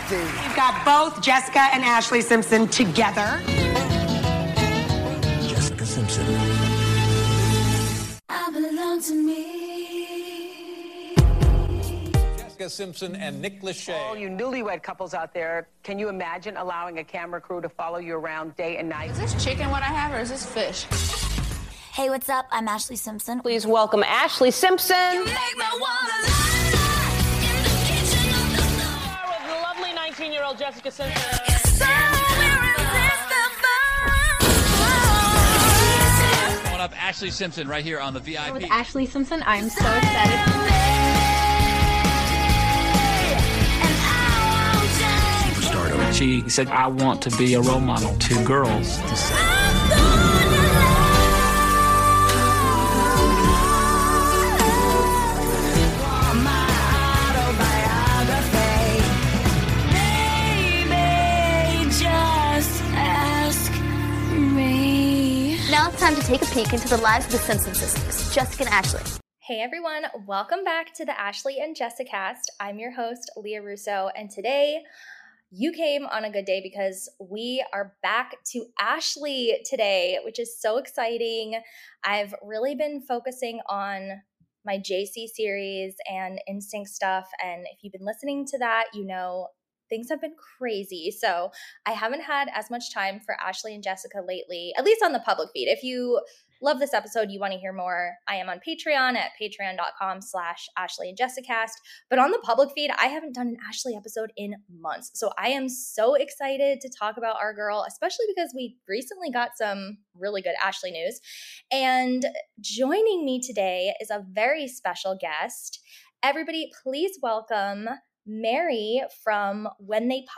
Nasty. We've got both Jessica and Ashley Simpson together. Jessica Simpson. I belong to me. Jessica Simpson and Nick Lachey. All you newlywed couples out there, can you imagine allowing a camera crew to follow you around day and night? Is this chicken what I have, or is this fish? Hey, what's up? I'm Ashley Simpson. Please welcome Ashley Simpson. You make me wanna lie in the kitchen of the store. With the lovely 19-year-old Jessica Simpson. You're so irresistible. Coming up, Ashley Simpson right here on the VIP. With Ashley Simpson, I'm so excited. Superstardom. She said, I want to be a role model to girls. Now it's time to take a peek into the lives of the Simpson sisters, Jessica and Ashley. Hey everyone, welcome back to the Ashley and Jessica cast. I'm your host, Leah Russo, and today you came on a good day because we are back to Ashley today, which is so exciting. I've really been focusing on my JC series and NSYNC stuff, and if you've been listening to that, you know things have been crazy. So I haven't had as much time for Ashley and Jessica lately, at least on the public feed. If you love this episode, you want to hear more, I am on Patreon at patreon.com/Ashley and JessicaCast. But on the public feed, I haven't done an Ashley episode in months. So I am so excited to talk about our girl, especially because we recently got some really good Ashley news. And joining me today is a very special guest. Everybody, please welcome Mary from When They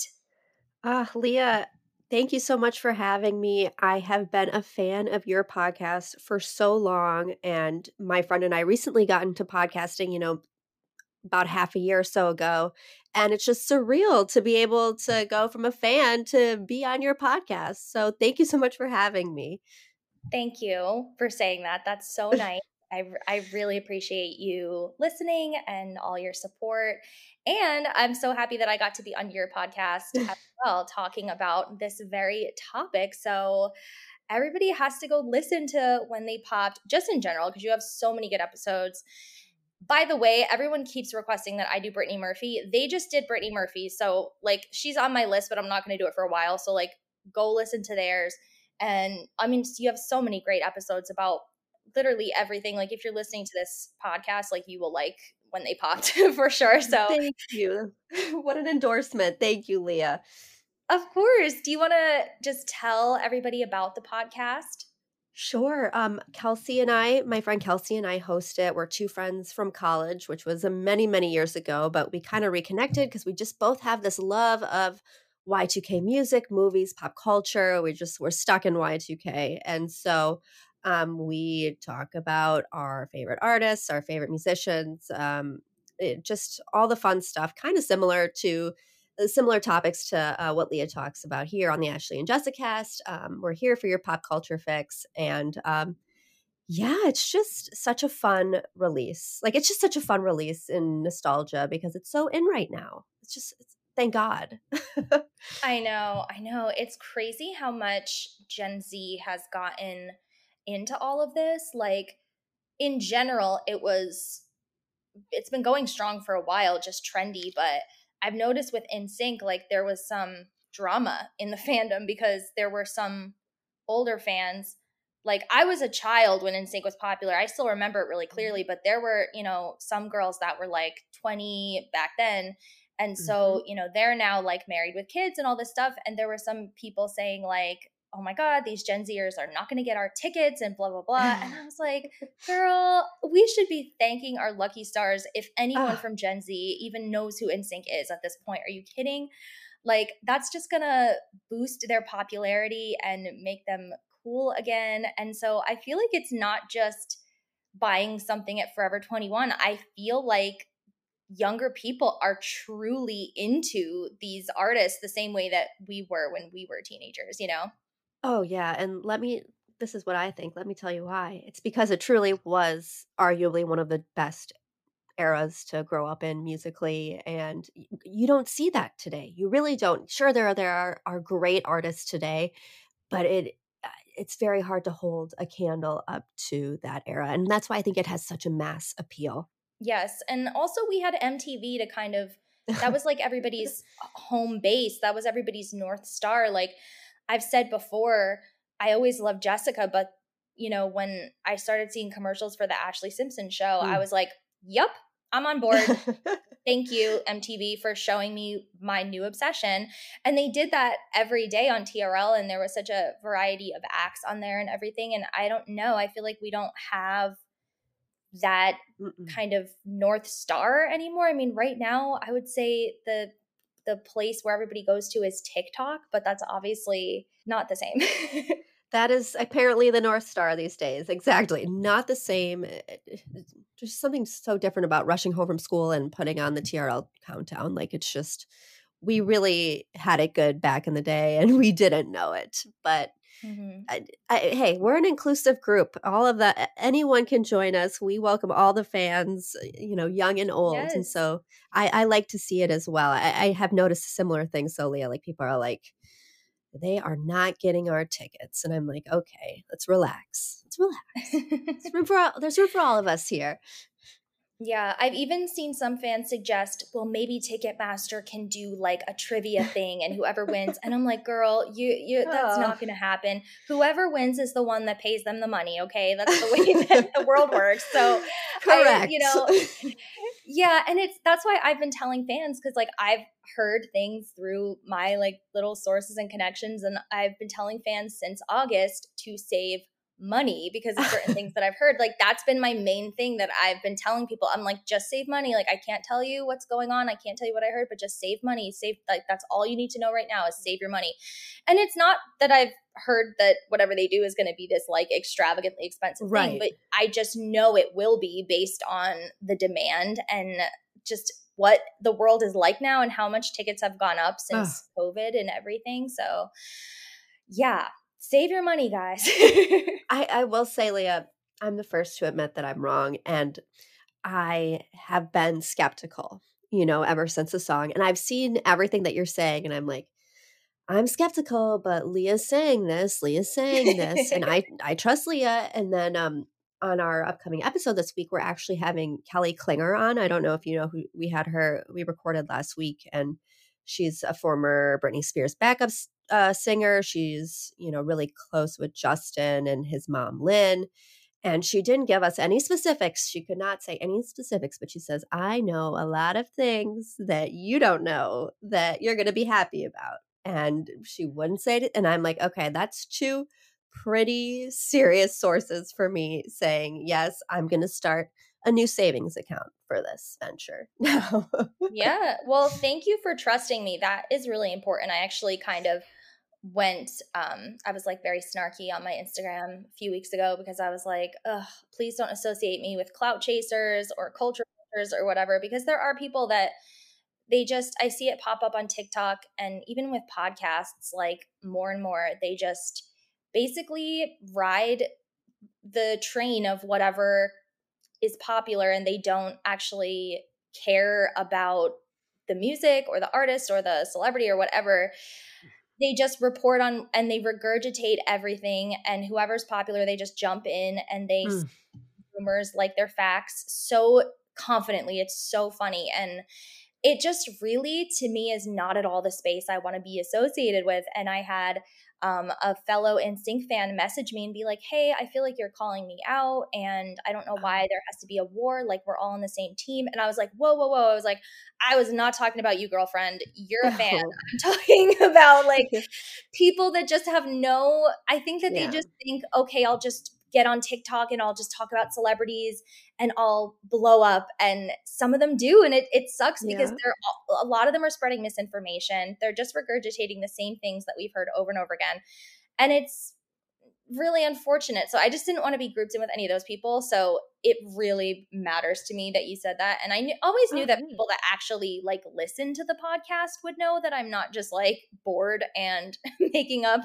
Popped. Leah, thank you so much for having me. I have been a fan of your podcast for so long, and my friend and I recently got into podcasting, about half a year or so ago, and it's just surreal to be able to go from a fan to be on your podcast. So thank you so much for having me. Thank you for saying that. That's so nice. I really appreciate you listening and all your support. And I'm so happy that I got to be on your podcast as well, talking about this very topic. So everybody has to go listen to When They Popped, just in general, because you have so many good episodes. By the way, everyone keeps requesting that I do Brittany Murphy. They just did Brittany Murphy. So, she's on my list, but I'm not going to do it for a while. So, go listen to theirs. And, you have so many great episodes about literally everything. If you're listening to this podcast, you will like When They Popped for sure. So thank you. What an endorsement. Thank you, Leah. Of course. Do you want to just tell everybody about the podcast? Sure. My friend Kelsey and I host it. We're two friends from college, which was many, many years ago, but we kind of reconnected because we just both have this love of Y2K music, movies, pop culture. We're stuck in Y2K. And so we talk about our favorite artists, our favorite musicians, just all the fun stuff, kind of similar topics to what Leah talks about here on the Ashley and Jessica cast. We're here for your pop culture fix. And it's just such a fun release. It's just such a fun release in nostalgia because it's so in right now. Thank God. I know. It's crazy how much Gen Z has gotten into all of this. In general, it's been going strong for a while, just trendy, but I've noticed with NSYNC, there was some drama in the fandom because there were some older fans. I was a child when NSYNC was popular. I still remember it really clearly, but there were, some girls that were 20 back then. And so, they're now married with kids and all this stuff. And there were some people saying oh my God, these Gen Zers are not going to get our tickets and blah, blah, blah. And I was like, girl, we should be thanking our lucky stars if anyone from Gen Z even knows who NSYNC is at this point. Are you kidding? That's just going to boost their popularity and make them cool again. And so I feel like it's not just buying something at Forever 21. I feel like younger people are truly into these artists the same way that we were when we were teenagers, Oh, yeah. And this is what I think. Let me tell you why. It's because it truly was arguably one of the best eras to grow up in musically, and you don't see that today. You really don't. Sure, there are great artists today, but it's very hard to hold a candle up to that era, and that's why I think it has such a mass appeal. Yes. And also we had MTV to kind of, that was like everybody's home base. That was everybody's North Star. Like I've said before, I always loved Jessica, but you know, when I started seeing commercials for the Ashley Simpson show, I was like, yup, I'm on board. Thank you, MTV, for showing me my new obsession. And they did that every day on TRL, and there was such a variety of acts on there and everything. And I don't know, I feel like we don't have that kind of North Star anymore. I mean, right now, I would say the place where everybody goes to is TikTok, but that's obviously not the same. That is apparently the North Star these days. Exactly. Not the same. There's something so different about rushing home from school and putting on the TRL countdown. Like, it's just, we really had it good back in the day and we didn't know it. But hey, we're an inclusive group. All of that, anyone can join us. We welcome all the fans, you know, young and old. Yes. And so I like to see it as well. I have noticed similar things. So Leah, like, people are like, they are not getting our tickets. And I'm like, okay, let's relax. Let's relax. There's room for all of us here. Yeah, I've even seen some fans suggest, well, maybe Ticketmaster can do like a trivia thing and whoever wins. And I'm like, girl, you that's not going to happen. Whoever wins is the one that pays them the money, okay? That's the way that the world works. So, correct. Yeah, and that's why I've been telling fans, because like I've heard things through my like little sources and connections, and I've been telling fans since August to save money because of certain things that I've heard. Like that's been my main thing that I've been telling people. I'm like, just save money. Like I can't tell you what's going on. I can't tell you what I heard, but just save money. Save, like that's all you need to know right now is save your money. And it's not that I've heard that whatever they do is going to be this like extravagantly expensive thing, but I just know it will be based on the demand and just what the world is like now and how much tickets have gone up since COVID and everything. So yeah. Save your money, guys. I will say, Leah, I'm the first to admit that I'm wrong. And I have been skeptical, you know, ever since the song. And I've seen everything that you're saying. And I'm like, I'm skeptical, but Leah's saying this. And I trust Leah. And then on our upcoming episode this week, we're actually having Kelly Klinger on. I don't know if you know who we had her. We recorded last week. And she's a former Britney Spears backup singer. She's, you know, really close with Justin and his mom, Lynn. And she didn't give us any specifics. She could not say any specifics, but she says, I know a lot of things that you don't know that you're going to be happy about. And she wouldn't say it. And I'm like, okay, that's two pretty serious sources for me saying, yes, I'm going to start a new savings account for this venture. Yeah. Well, thank you for trusting me. That is really important. I actually kind of went, I was like very snarky on my Instagram a few weeks ago because I was like, ugh, please don't associate me with clout chasers or culture chasers or whatever, because there are people that I see it pop up on TikTok and even with podcasts, like more and more, they just basically ride the train of whatever is popular and they don't actually care about the music or the artist or the celebrity or whatever. They just report on and they regurgitate everything, and whoever's popular, they just jump in and they say rumors like they're facts so confidently. It's so funny. And it just really, to me, is not at all the space I want to be associated with. And I had a fellow NSYNC fan message me and be like, hey, I feel like you're calling me out and I don't know why there has to be a war. Like we're all on the same team. And I was like, whoa. I was like, I was not talking about you, girlfriend. You're a fan. I'm talking about like people that just have I think that they just think, okay, I'll just get on TikTok and I'll just talk about celebrities and I'll blow up. And some of them do. And it sucks because a lot of them are spreading misinformation. They're just regurgitating the same things that we've heard over and over again. And it's really unfortunate. So I just didn't want to be grouped in with any of those people. So it really matters to me that you said that. And I always knew that people that actually like listen to the podcast would know that I'm not just like bored and making up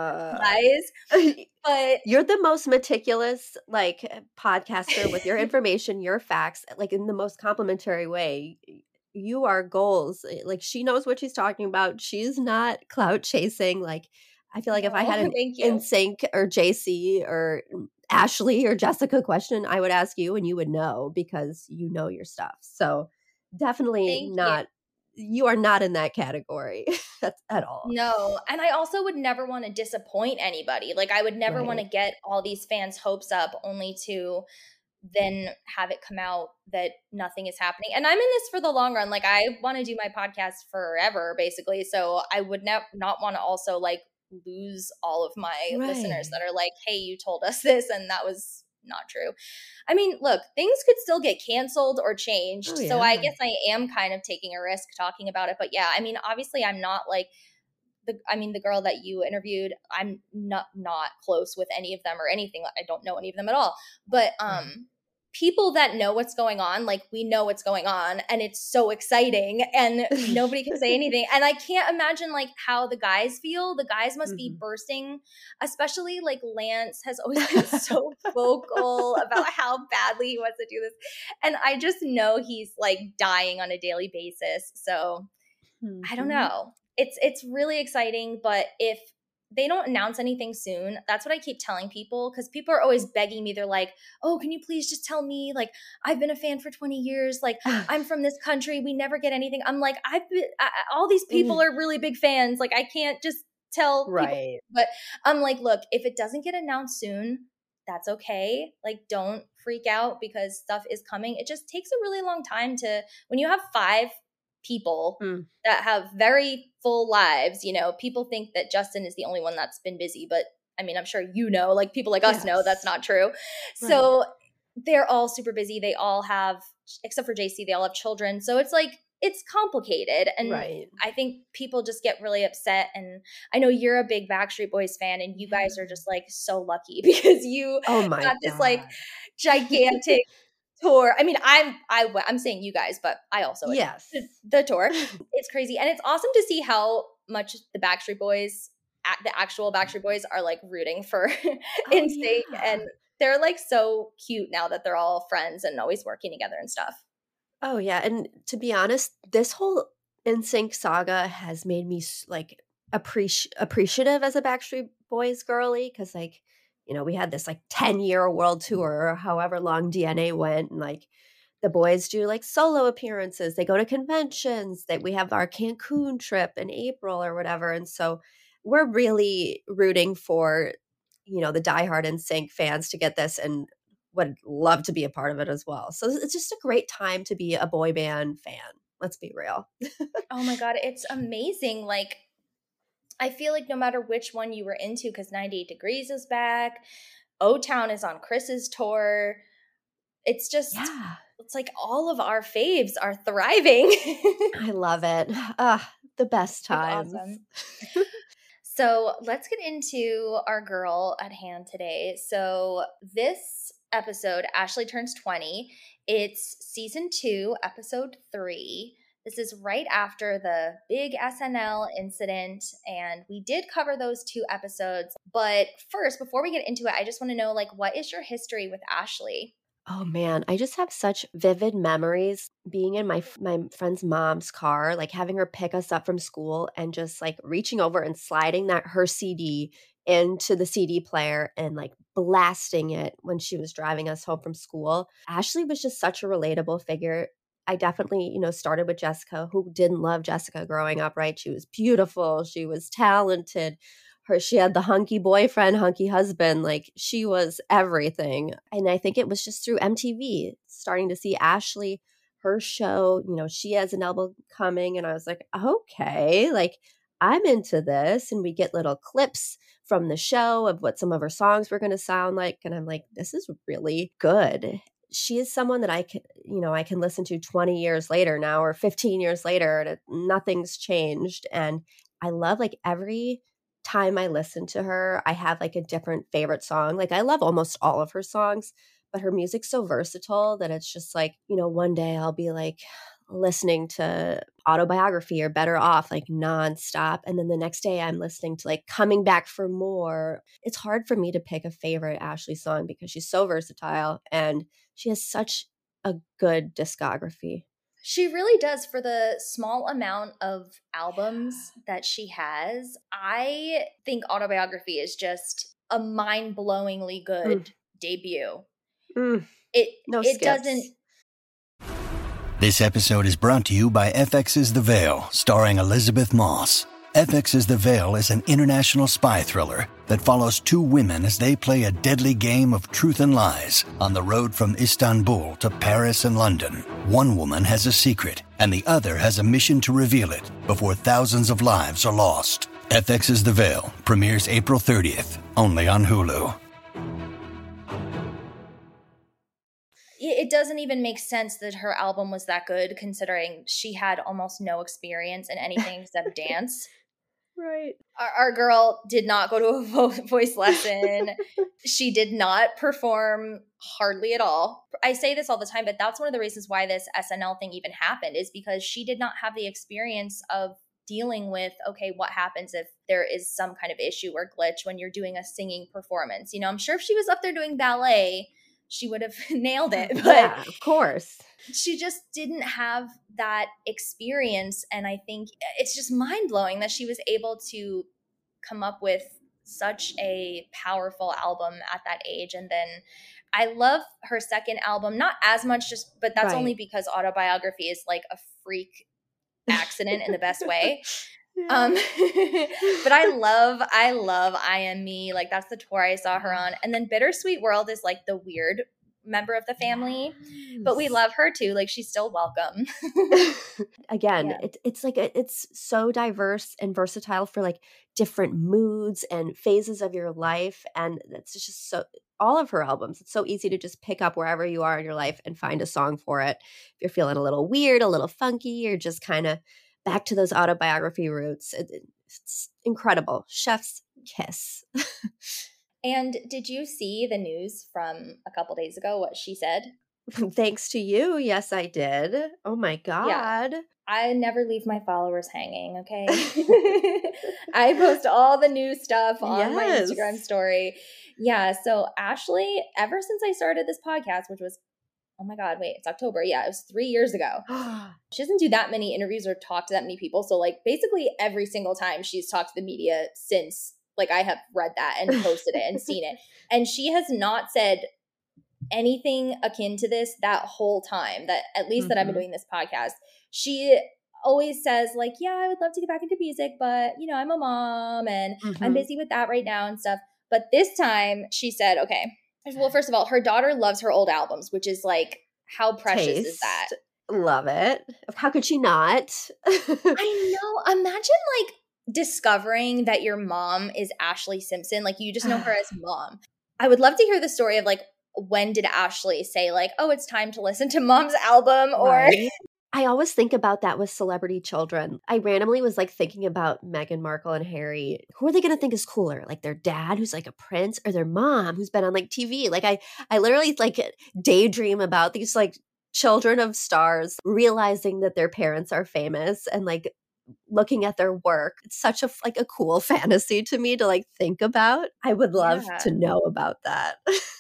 lies. But you're the most meticulous like podcaster with your information, your facts, like in the most complimentary way. You are goals. Like she knows what she's talking about. She's not clout chasing. Like I feel like if I had an NSYNC or JC or Ashley or Jessica question, I would ask you and you would know because you know your stuff. So definitely not. You are not in that category at all. No. And I also would never want to disappoint anybody. Like I would never want to get all these fans' hopes up only to then have it come out that nothing is happening. And I'm in this for the long run. Like I want to do my podcast forever, basically. So I would not want to also like lose all of my listeners that are like, hey, you told us this and that was not true. I mean, look, things could still get canceled or changed. So I guess I am kind of taking a risk talking about it. But yeah, I mean, obviously I'm not like the girl that you interviewed, I'm not close with any of them or anything. I don't know any of them at all. But people that know what's going on, like we know what's going on and it's so exciting and nobody can say anything. And I can't imagine like how the guys feel. The guys must be bursting, especially like Lance has always been so vocal about how badly he wants to do this. And I just know he's like dying on a daily basis. So I don't know. It's really exciting, but if they don't announce anything soon, that's what I keep telling people because people are always begging me. They're like, oh, can you please just tell me? Like, I've been a fan for 20 years. Like, I'm from this country. We never get anything. I'm like, all these people are really big fans. Like, I can't just tell people. But I'm like, look, if it doesn't get announced soon, that's okay. Like, don't freak out because stuff is coming. It just takes a really long time when you have 5 people that have very full lives, you know, people think that Justin is the only one that's been busy, but I mean, I'm sure like people like us know that's not true. So they're all super busy. They all have, except for JC, they all have children. So it's like, it's complicated. And I think people just get really upset. And I know you're a big Backstreet Boys fan and you guys are just like so lucky because you got this like gigantic tour. I mean, I'm saying you guys, but I also the tour. It's crazy, and it's awesome to see how much the Backstreet Boys, the actual Backstreet Boys, are like rooting for NSYNC, and they're like so cute now that they're all friends and always working together and stuff. Oh yeah, and to be honest, this whole NSYNC saga has made me like appreciative as a Backstreet Boys girly because like, you know, we had this like 10-year world tour or however long DNA went. And like the boys do like solo appearances. They go to conventions. We have our Cancun trip in April or whatever. And so we're really rooting for, you know, the diehard NSYNC fans to get this and would love to be a part of it as well. So it's just a great time to be a boy band fan. Let's be real. Oh my God. It's amazing. Like, I feel like no matter which one you were into, because 98 Degrees is back, O-Town is on Chris's tour. It's just, it's like all of our faves are thriving. I love it. The best times. Awesome. So let's get into our girl at hand today. So this episode, Ashley turns 20. It's season 2, episode 3. This is right after the big SNL incident, and we did cover those 2 episodes. But first, before we get into it, I just want to know, like, what is your history with Ashley? Oh man, I just have such vivid memories being in my friend's mom's car, like having her pick us up from school and just like reaching over and sliding her CD into the CD player and like blasting it when she was driving us home from school. Ashley was just such a relatable figure. I definitely, you know, started with Jessica, who didn't love Jessica growing up, right? She was beautiful. She was talented. She had the hunky boyfriend, hunky husband. Like she was everything. And I think it was just through MTV, starting to see Ashley, her show, you know, she has an album coming. And I was like, okay, like I'm into this. And we get little clips from the show of what some of her songs were going to sound like. And I'm like, this is really good. She is someone that I can listen to 20 years later now or 15 years later and nothing's changed. And I love like every time I listen to her, I have like a different favorite song. Like I love almost all of her songs, but her music's so versatile that it's just like, you know, one day I'll be like listening to Autobiography or Better Off like nonstop. And then the next day I'm listening to like Coming Back for More. It's hard for me to pick a favorite Ashley song because she's so versatile and she has such a good discography. She really does. For the small amount of albums that she has, I think Autobiography is just a mind-blowingly good debut. No It skips. doesn't. This episode is brought to you by FX's The Veil, starring Elizabeth Moss. FX's The Veil is an international spy thriller that follows two women as they play a deadly game of truth and lies on the road from Istanbul to Paris and London. One woman has a secret, and the other has a mission to reveal it before thousands of lives are lost. FX's The Veil premieres April 30th, only on Hulu. It doesn't even make sense that her album was that good, considering she had almost no experience in anything except dance. Right. Our girl did not go to a voice lesson. She did not perform hardly at all. I say this all the time, but that's one of the reasons why this SNL thing even happened, is because she did not have the experience of dealing with, okay, what happens if there is some kind of issue or glitch when you're doing a singing performance? You know, I'm sure if she was up there doing ballet, she would have nailed it. But yeah, of course. She just didn't have that experience. And I think it's just mind-blowing that she was able to come up with such a powerful album at that age. And then I love her second album, not as much, but that's only because Autobiography is like a freak accident in the best way. But I love I Am Me. Like, that's the tour I saw her on. And then Bittersweet World is like the weird member of the family, but we love her too. Like, she's still welcome. Again, it's like it's so diverse and versatile for like different moods and phases of your life, and it's just so, all of her albums, it's so easy to just pick up wherever you are in your life and find a song for it. If you're feeling a little weird, a little funky, or just kind of back to those Autobiography roots, it's incredible. Chef's kiss. And did you see the news from a couple days ago, what she said? Thanks to you. Yes, I did. Oh my God. Yeah. I never leave my followers hanging, okay? I post all the new stuff on my Instagram story. Yeah, so Ashley, ever since I started this podcast, which was, oh my God, wait, it's October. Yeah, it was 3 years ago. She doesn't do that many interviews or talk to that many people. So like basically every single time she's talked to the media since, like, I have read that and posted it and seen it. And she has not said anything akin to this that whole time, that at least that I've been doing this podcast. She always says like, yeah, I would love to get back into music, but you know, I'm a mom and I'm busy with that right now and stuff. But this time she said, okay, well, first of all, her daughter loves her old albums, which is like, how precious is that? Love it. How could she not? I know. Imagine like discovering that your mom is Ashley Simpson. Like, you just know her as mom. I would love to hear the story of like, when did Ashley say like, oh, it's time to listen to mom's album? Or right. I always think about that with celebrity children. I randomly was like thinking about Meghan Markle and Harry. Who are they going to think is cooler? Like their dad, who's like a prince, or their mom, who's been on like TV? Like I literally like daydream about these like children of stars realizing that their parents are famous and like looking at their work. It's such a like a cool fantasy to me to like think about. I would love to know about that.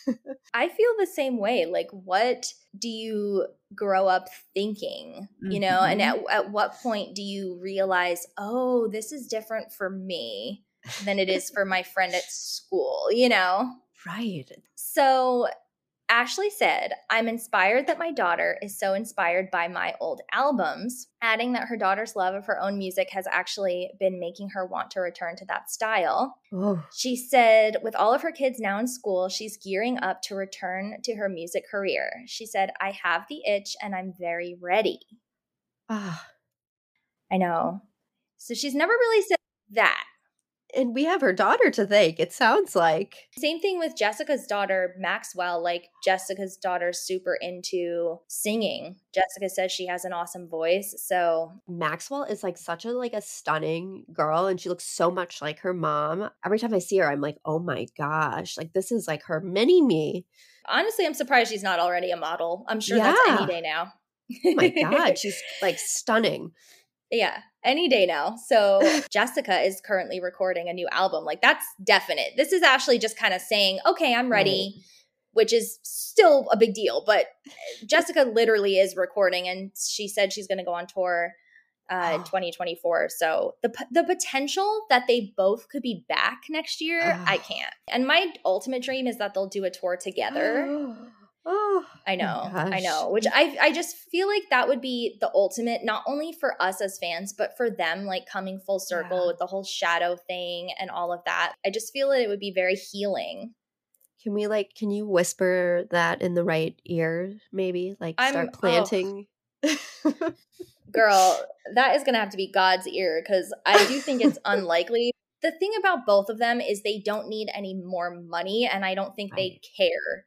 I feel the same way. Like, what do you grow up thinking, you know? And at what point do you realize, oh, this is different for me than it is for my friend at school, you know? Right. So Ashley said, I'm inspired that my daughter is so inspired by my old albums, adding that her daughter's love of her own music has actually been making her want to return to that style. Oh. She said, with all of her kids now in school, she's gearing up to return to her music career. She said, I have the itch and I'm very ready. Ah. I know. So she's never really said that. And we have her daughter to thank, it sounds like. Same thing with Jessica's daughter, Maxwell. Like, Jessica's daughter's super into singing. Jessica says she has an awesome voice. So Maxwell is like such a stunning girl, and she looks so much like her mom. Every time I see her, I'm like, oh my gosh, like this is like her mini me. honestly, I'm surprised she's not already a model. I'm sure that's any day now. Oh my God, she's like stunning. Yeah, any day now. So Jessica is currently recording a new album. Like, that's definite. This is Ashley just kind of saying, okay, I'm ready, which is still a big deal. But Jessica literally is recording, and she said she's going to go on tour in 2024. So the potential that they both could be back next year, I can't. And my ultimate dream is that they'll do a tour together. Oh, I know. Which I just feel like that would be the ultimate, not only for us as fans, but for them, like coming full circle with the whole shadow thing and all of that. I just feel that it would be very healing. Can you whisper that in the right ear, maybe? Like start planting. Girl, that is going to have to be God's ear, because I do think it's unlikely. The thing about both of them is they don't need any more money, and I don't think they care.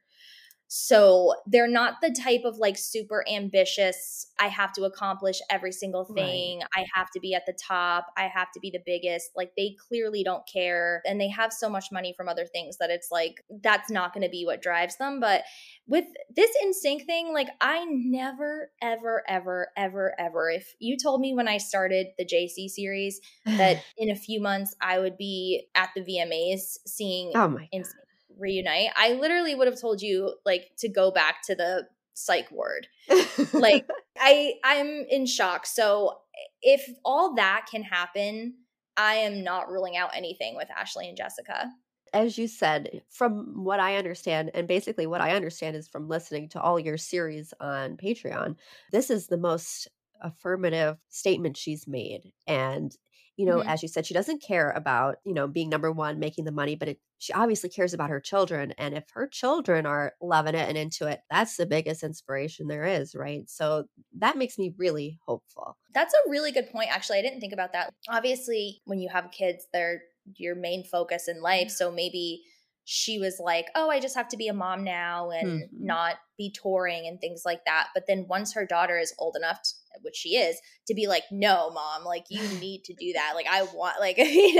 So they're not the type of like super ambitious, I have to accomplish every single thing. I have to be at the top. I have to be the biggest. Like, they clearly don't care. And they have so much money from other things that it's like, that's not going to be what drives them. But with this NSYNC thing, like, I never, ever, ever, ever, ever, if you told me when I started the JC series that in a few months I would be at the VMAs seeing NSYNC reunite, I literally would have told you like to go back to the psych ward. Like, I'm in shock. So if all that can happen, I am not ruling out anything with Ashley and Jessica. As you said, from what I understand, and basically what I understand is from listening to all your series on Patreon, this is the most affirmative statement she's made. And as you said, she doesn't care about, being number one, making the money, but she obviously cares about her children. And if her children are loving it and into it, that's the biggest inspiration there is, right? So that makes me really hopeful. That's a really good point. Actually, I didn't think about that. Obviously, when you have kids, they're your main focus in life. So maybe she was like, oh, I just have to be a mom now and not be touring and things like that. But then once her daughter is old enough, which she is, to be like, no, mom, like, you need to do that. Like, I want, like,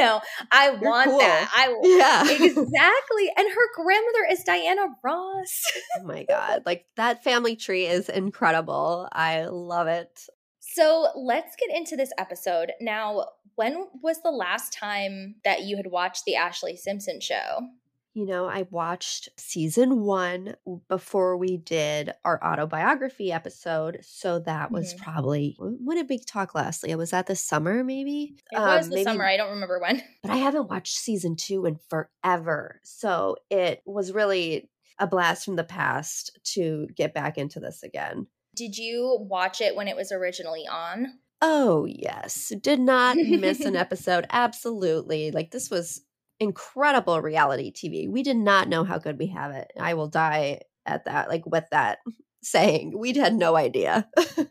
I want cool. that. Exactly. And her grandmother is Diana Ross. Oh my God. Like, that family tree is incredible. I love it. So let's get into this episode. Now, when was the last time that you had watched the Ashley Simpson show? I watched season 1 before we did our autobiography episode. So that was probably, when did we talk last, Leah? Was that this summer, maybe? It was the summer. I don't remember when. But I haven't watched season 2 in forever. So it was really a blast from the past to get back into this again. Did you watch it when it was originally on? Oh, yes. Did not miss an episode. Absolutely. Like, this was incredible reality TV. We did not know how good we have it. I will die at that, like, with that saying. We had no idea.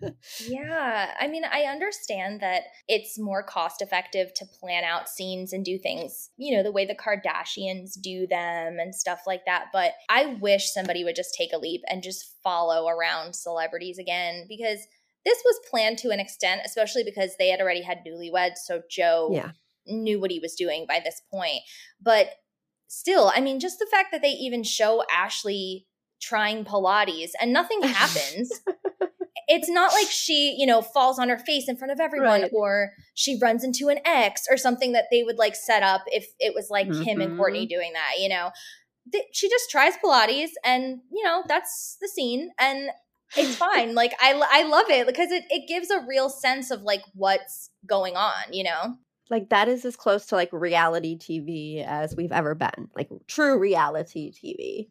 Yeah. I mean, I understand that it's more cost effective to plan out scenes and do things, the way the Kardashians do them and stuff like that. But I wish somebody would just take a leap and just follow around celebrities again, because this was planned to an extent, especially because they had already had newlyweds. So Joe knew what he was doing by this point. But still, I mean, just the fact that they even show Ashley trying Pilates and nothing happens. It's not like she, falls on her face in front of everyone, or she runs into an ex or something that they would like set up if it was like Kim and Kourtney doing that, She just tries Pilates and, that's the scene. And it's fine. Like, I love it because it gives a real sense of like what's going on, Like, that is as close to like reality TV as we've ever been, like true reality TV.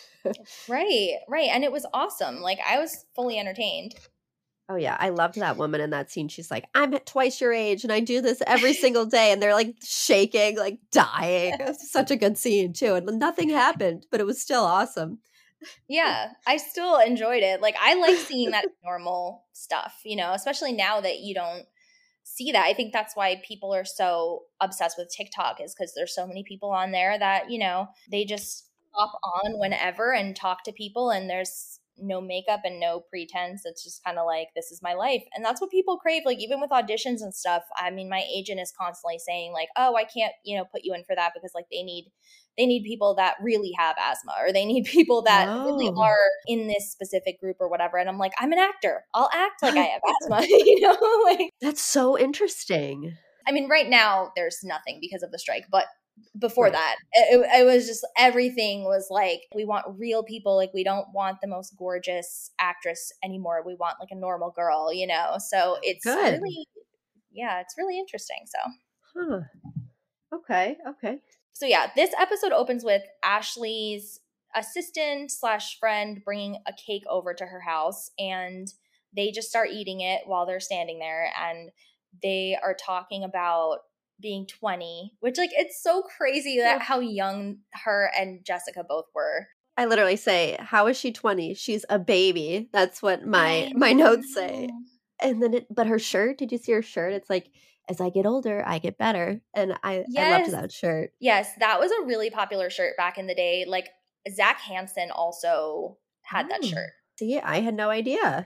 Right. And it was awesome. Like, I was fully entertained. Oh yeah, I loved that woman in that scene. She's like, I'm twice your age and I do this every single day. And they're like shaking, like dying. It's such a good scene too. And nothing happened, but it was still awesome. Yeah, I still enjoyed it. Like, I like seeing that normal stuff, especially now that you don't see that. I think that's why people are so obsessed with TikTok, is because there's so many people on there that, you know, they just hop on whenever and talk to people, and there's no makeup and no pretense. It's just kind of like, this is my life. And that's what people crave. Like, even with auditions and stuff, I mean, my agent is constantly saying like, oh, I can't, you know, put you in for that because like they need people that really have asthma, or they need people that really are in this specific group or whatever. And I'm like, I'm an actor. I'll act like I have asthma, you know? Like, That's so interesting. I mean, right now there's nothing because of the strike, but before that, it was just, everything was like, we want real people. Like, we don't want the most gorgeous actress anymore. We want like a normal girl, you know? So it's really, it's really interesting. So, Okay. So yeah, this episode opens with Ashley's assistant / friend bringing a cake over to her house, and they just start eating it while they're standing there, and they are talking about being 20, which like, it's so crazy that how young her and Jessica both were. I literally say, how is she 20? She's a baby. That's what my notes say. And then but her shirt, did you see her shirt? It's like, as I get older, I get better. And I loved that shirt. Yes, that was a really popular shirt back in the day. Like, Zach Hansen also had that shirt. See, I had no idea.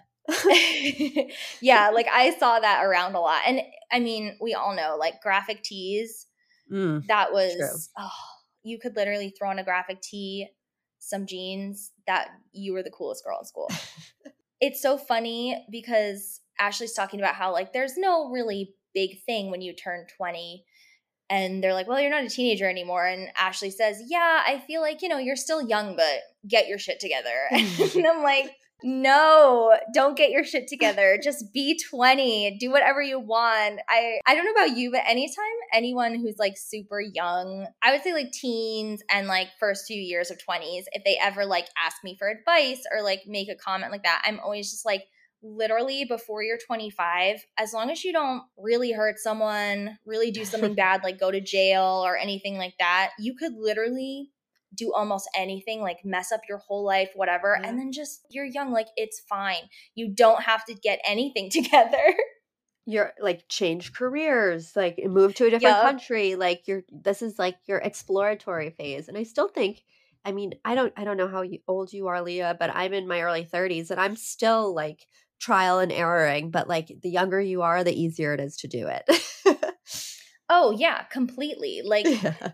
Yeah, like I saw that around a lot. And I mean, we all know like graphic tees, that was, you could literally throw on a graphic tee, some jeans, that you were the coolest girl in school. It's so funny because Ashley's talking about how like there's no really big thing when you turn 20. And they're like, well, you're not a teenager anymore. And Ashley says, yeah, I feel like, you know, you're still young, but get your shit together. And I'm like, no, don't get your shit together. Just be 20. Do whatever you want. I don't know about you, but anytime anyone who's like super young, I would say like teens and like first few years of 20s, if they ever like ask me for advice or like make a comment like that, I'm always just like, literally before you're 25, as long as you don't really hurt someone, really do something bad, like go to jail or anything like that, you could literally do almost anything, like mess up your whole life, whatever. And then just, you're young, like it's fine. You don't have to get anything together. You're like change careers, like move to a different country. Like this is like your exploratory phase. And I still think, I mean, I don't know how old you are, Leah, but I'm in my early 30s and I'm still like trial and erroring, but like the younger you are, the easier it is to do it. Oh yeah, completely. Like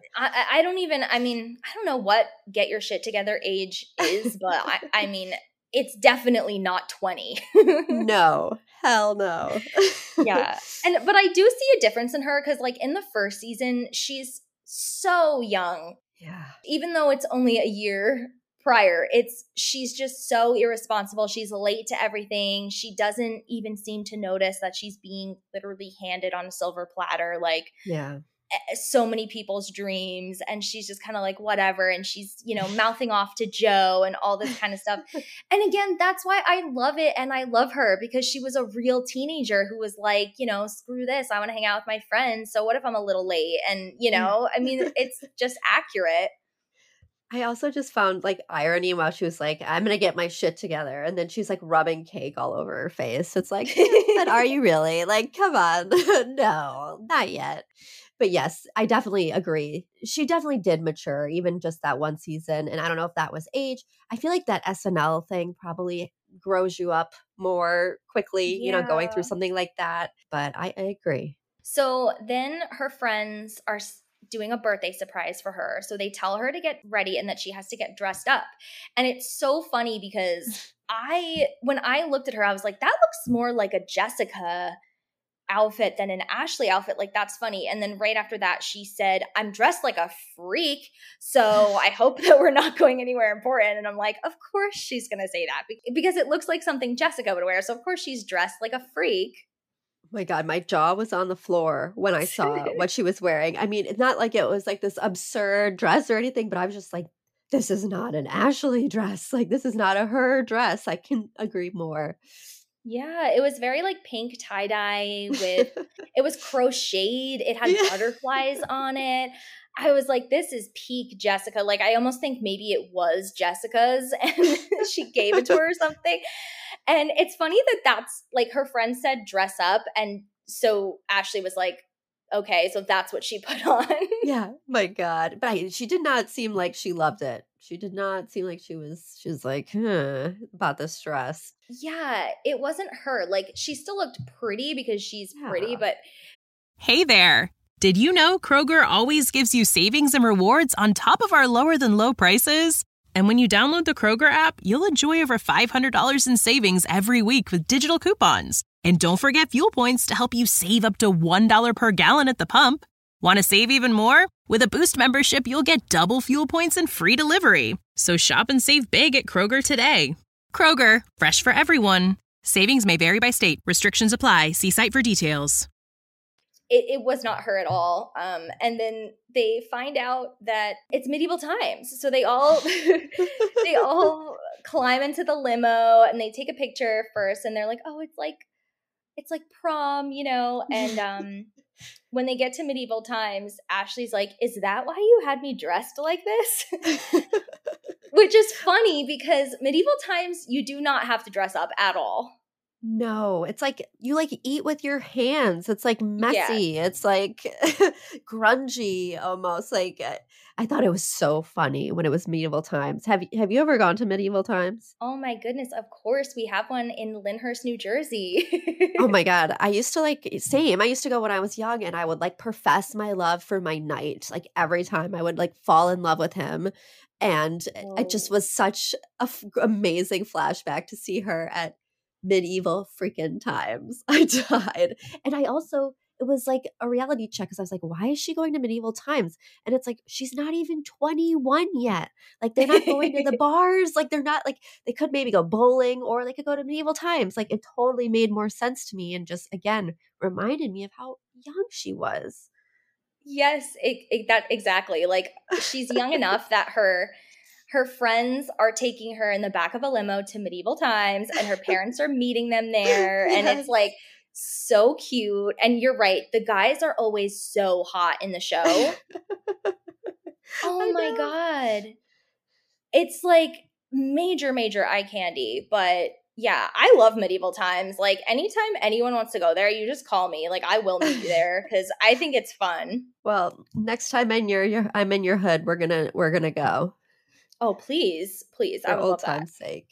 I don't even, I mean, I don't know what get your shit together age is, but I mean, it's definitely not 20. No, hell no. Yeah. But I do see a difference in her because like in the first season, she's so young. Yeah. Even though it's only a year prior, she's just so irresponsible. She's late to everything. She doesn't even seem to notice that she's being literally handed on a silver platter, like so many people's dreams. And she's just kind of like, whatever. And she's, you know, mouthing off to Joe and all this kind of stuff. And again, that's why I love it. And I love her because she was a real teenager who was like, you know, screw this. I want to hang out with my friends. So what if I'm a little late? And, you know, I mean, it's just accurate. I also just found like irony while she was like, I'm going to get my shit together. And then she's like rubbing cake all over her face. It's like, but are you really? Like, come on. No, not yet. But yes, I definitely agree. She definitely did mature, even just that one season. And I don't know if that was age. I feel like that SNL thing probably grows you up more quickly, you know, going through something like that. But I agree. So then her friends are doing a birthday surprise for her. So they tell her to get ready and that she has to get dressed up. And it's so funny because when I looked at her, I was like, that looks more like a Jessica outfit than an Ashley outfit. Like, that's funny. And then right after that, she said, I'm dressed like a freak. So I hope that we're not going anywhere important. And I'm like, of course she's going to say that because it looks like something Jessica would wear. So of course she's dressed like a freak. My God, my jaw was on the floor when I saw what she was wearing. I mean, it's not like it was like this absurd dress or anything, but I was just like, this is not an Ashley dress. Like, this is not a her dress. I can agree more. Yeah, it was very like pink tie-dye with, it was crocheted. It had butterflies on it. I was like, this is peak Jessica. Like, I almost think maybe it was Jessica's and she gave it to her or something. And it's funny that that's like her friend said dress up and so Ashley was like, okay, so that's what she put on. Yeah, my God. But she did not seem like she loved it. She did not seem like she was like, about this dress. Yeah, it wasn't her. Like, she still looked pretty because she's pretty, but Hey there. Did you know Kroger always gives you savings and rewards on top of our lower than low prices? And when you download the Kroger app, you'll enjoy over $500 in savings every week with digital coupons. And don't forget fuel points to help you save up to $1 per gallon at the pump. Want to save even more? With a Boost membership, you'll get double fuel points and free delivery. So shop and save big at Kroger today. Kroger, fresh for everyone. Savings may vary by state. Restrictions apply. See site for details. it was not her at all. And then they find out that it's medieval times. So they all they all climb into the limo and they take a picture first and they're like, oh, it's like prom, you know? And when they get to medieval times, Ashley's like, is that why you had me dressed like this? Which is funny because medieval times, you do not have to dress up at all. No, it's like you like eat with your hands. It's like messy. Yeah. It's like grungy almost. Like I thought it was so funny when it was medieval times. Have you ever gone to medieval times? Oh my goodness, of course. We have one in Lyndhurst, New Jersey. Oh my God. I used to I used to go when I was young and I would like profess my love for my knight. Like every time I would like fall in love with him. And it just was such a amazing flashback to see her at medieval freaking times. I died. And I also, it was like a reality check because I was like, why is she going to medieval times? And it's like, she's not even 21 yet. Like they're not going to the bars. Like they're not like, they could maybe go bowling or they could go to medieval times. Like it totally made more sense to me and just, again, reminded me of how young she was. Yes, that exactly. Like she's young enough that her friends are taking her in the back of a limo to medieval times and her parents are meeting them there. Yes. And it's like so cute. And you're right. The guys are always so hot in the show. Oh my God. It's like major, major eye candy. But yeah, I love medieval times. Like anytime anyone wants to go there, you just call me. Like I will meet you there because I think it's fun. Well, next time I'm in your hood, we're gonna go. Oh, please. For old time's sake.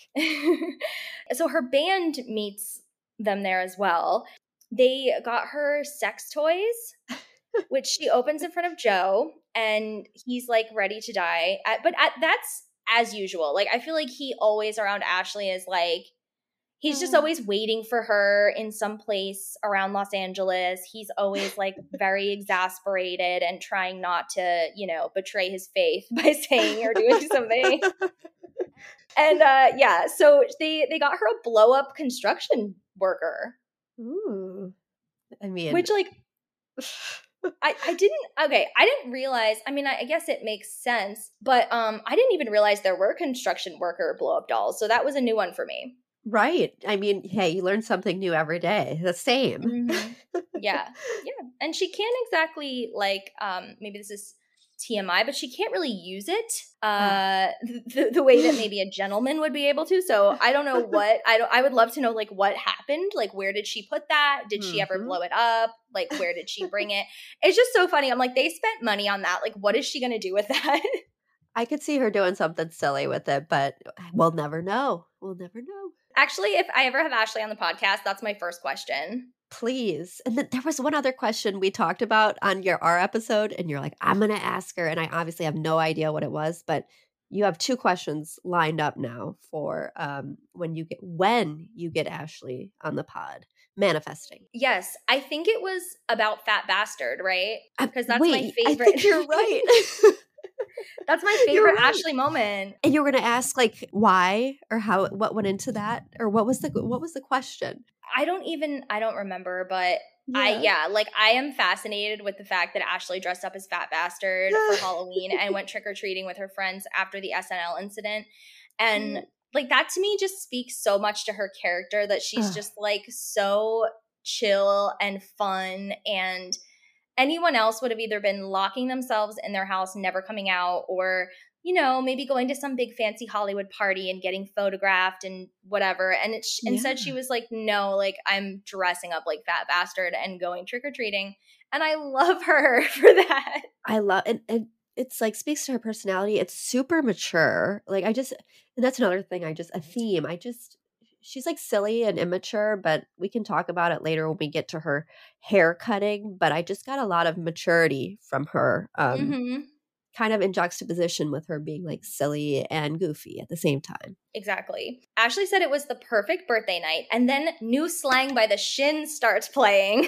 So her band meets them there as well. They got her sex toys, which she opens in front of Joe, and he's like ready to die. That's as usual. Like I feel like he always around Ashley is like, he's just always waiting for her in some place around Los Angeles. He's always like very exasperated and trying not to, you know, betray his faith by saying or doing something. And yeah, so they got her a blow up construction worker. Ooh. I mean, which like I didn't realize, I mean, I guess it makes sense, but I didn't even realize there were construction worker blow up dolls. So that was a new one for me. Right. I mean, hey, you learn something new every day. The same. Mm-hmm. Yeah. And she can't exactly like, maybe this is TMI, but she can't really use it the way that maybe a gentleman would be able to. So I don't know what, I would love to know like what happened. Like where did she put that? Did she ever blow it up? Like where did she bring it? It's just so funny. I'm like, they spent money on that. Like what is she going to do with that? I could see her doing something silly with it, but we'll never know. We'll never know. Actually, if I ever have Ashley on the podcast, that's my first question. Please. And then there was one other question we talked about on our episode, and you're like, I'm going to ask her. And I obviously have no idea what it was, but you have two questions lined up now for when you get Ashley on the pod. Manifesting. Yes. I think it was about Fat Bastard, right? Because that's my favorite. I think you're right. That's my favorite Ashley moment. And you were going to ask like why or how, what went into that, or what was the question? I don't remember, but yeah. I am fascinated with the fact that Ashley dressed up as Fat Bastard for Halloween and went trick-or-treating with her friends after the SNL incident. And like that to me just speaks so much to her character that she's just like so chill and fun, and anyone else would have either been locking themselves in their house, never coming out, or you know, maybe going to some big fancy Hollywood party and getting photographed and whatever. And instead she was like, no, like I'm dressing up like Fat Bastard and going trick-or-treating. And I love her for that. I love and it's like speaks to her personality. It's super mature. Like and that's another thing she's like silly and immature, but we can talk about it later when we get to her hair cutting. But I just got a lot of maturity from her. Kind of in juxtaposition with her being like silly and goofy at the same time. Exactly. Ashley said it was the perfect birthday night, and then New Slang by the Shins starts playing.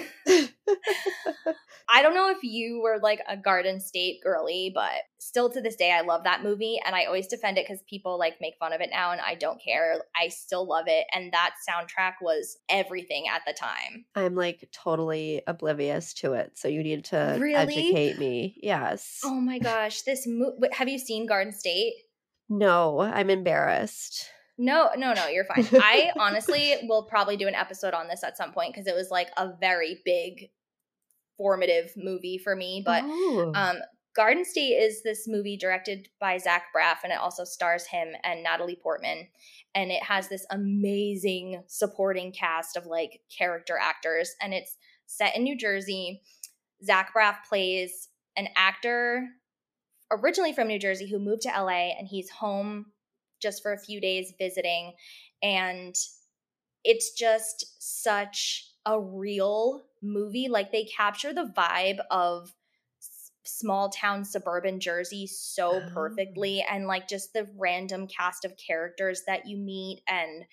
I don't know if you were like a Garden State girly, but still to this day, I love that movie, and I always defend it because people like make fun of it now, and I don't care. I still love it, and that soundtrack was everything at the time. I'm like totally oblivious to it, so you need to educate me. Yes. Oh my gosh, have you seen Garden State? No, I'm embarrassed. No, you're fine. I honestly will probably do an episode on this at some point because it was like a very big formative movie for me. But Garden State is this movie directed by Zach Braff, and it also stars him and Natalie Portman. And it has this amazing supporting cast of like character actors, and it's set in New Jersey. Zach Braff plays an actor originally from New Jersey who moved to LA, and he's home just for a few days visiting. And it's just such a real movie. Like they capture the vibe of small town suburban Jersey so perfectly, and like just the random cast of characters that you meet. And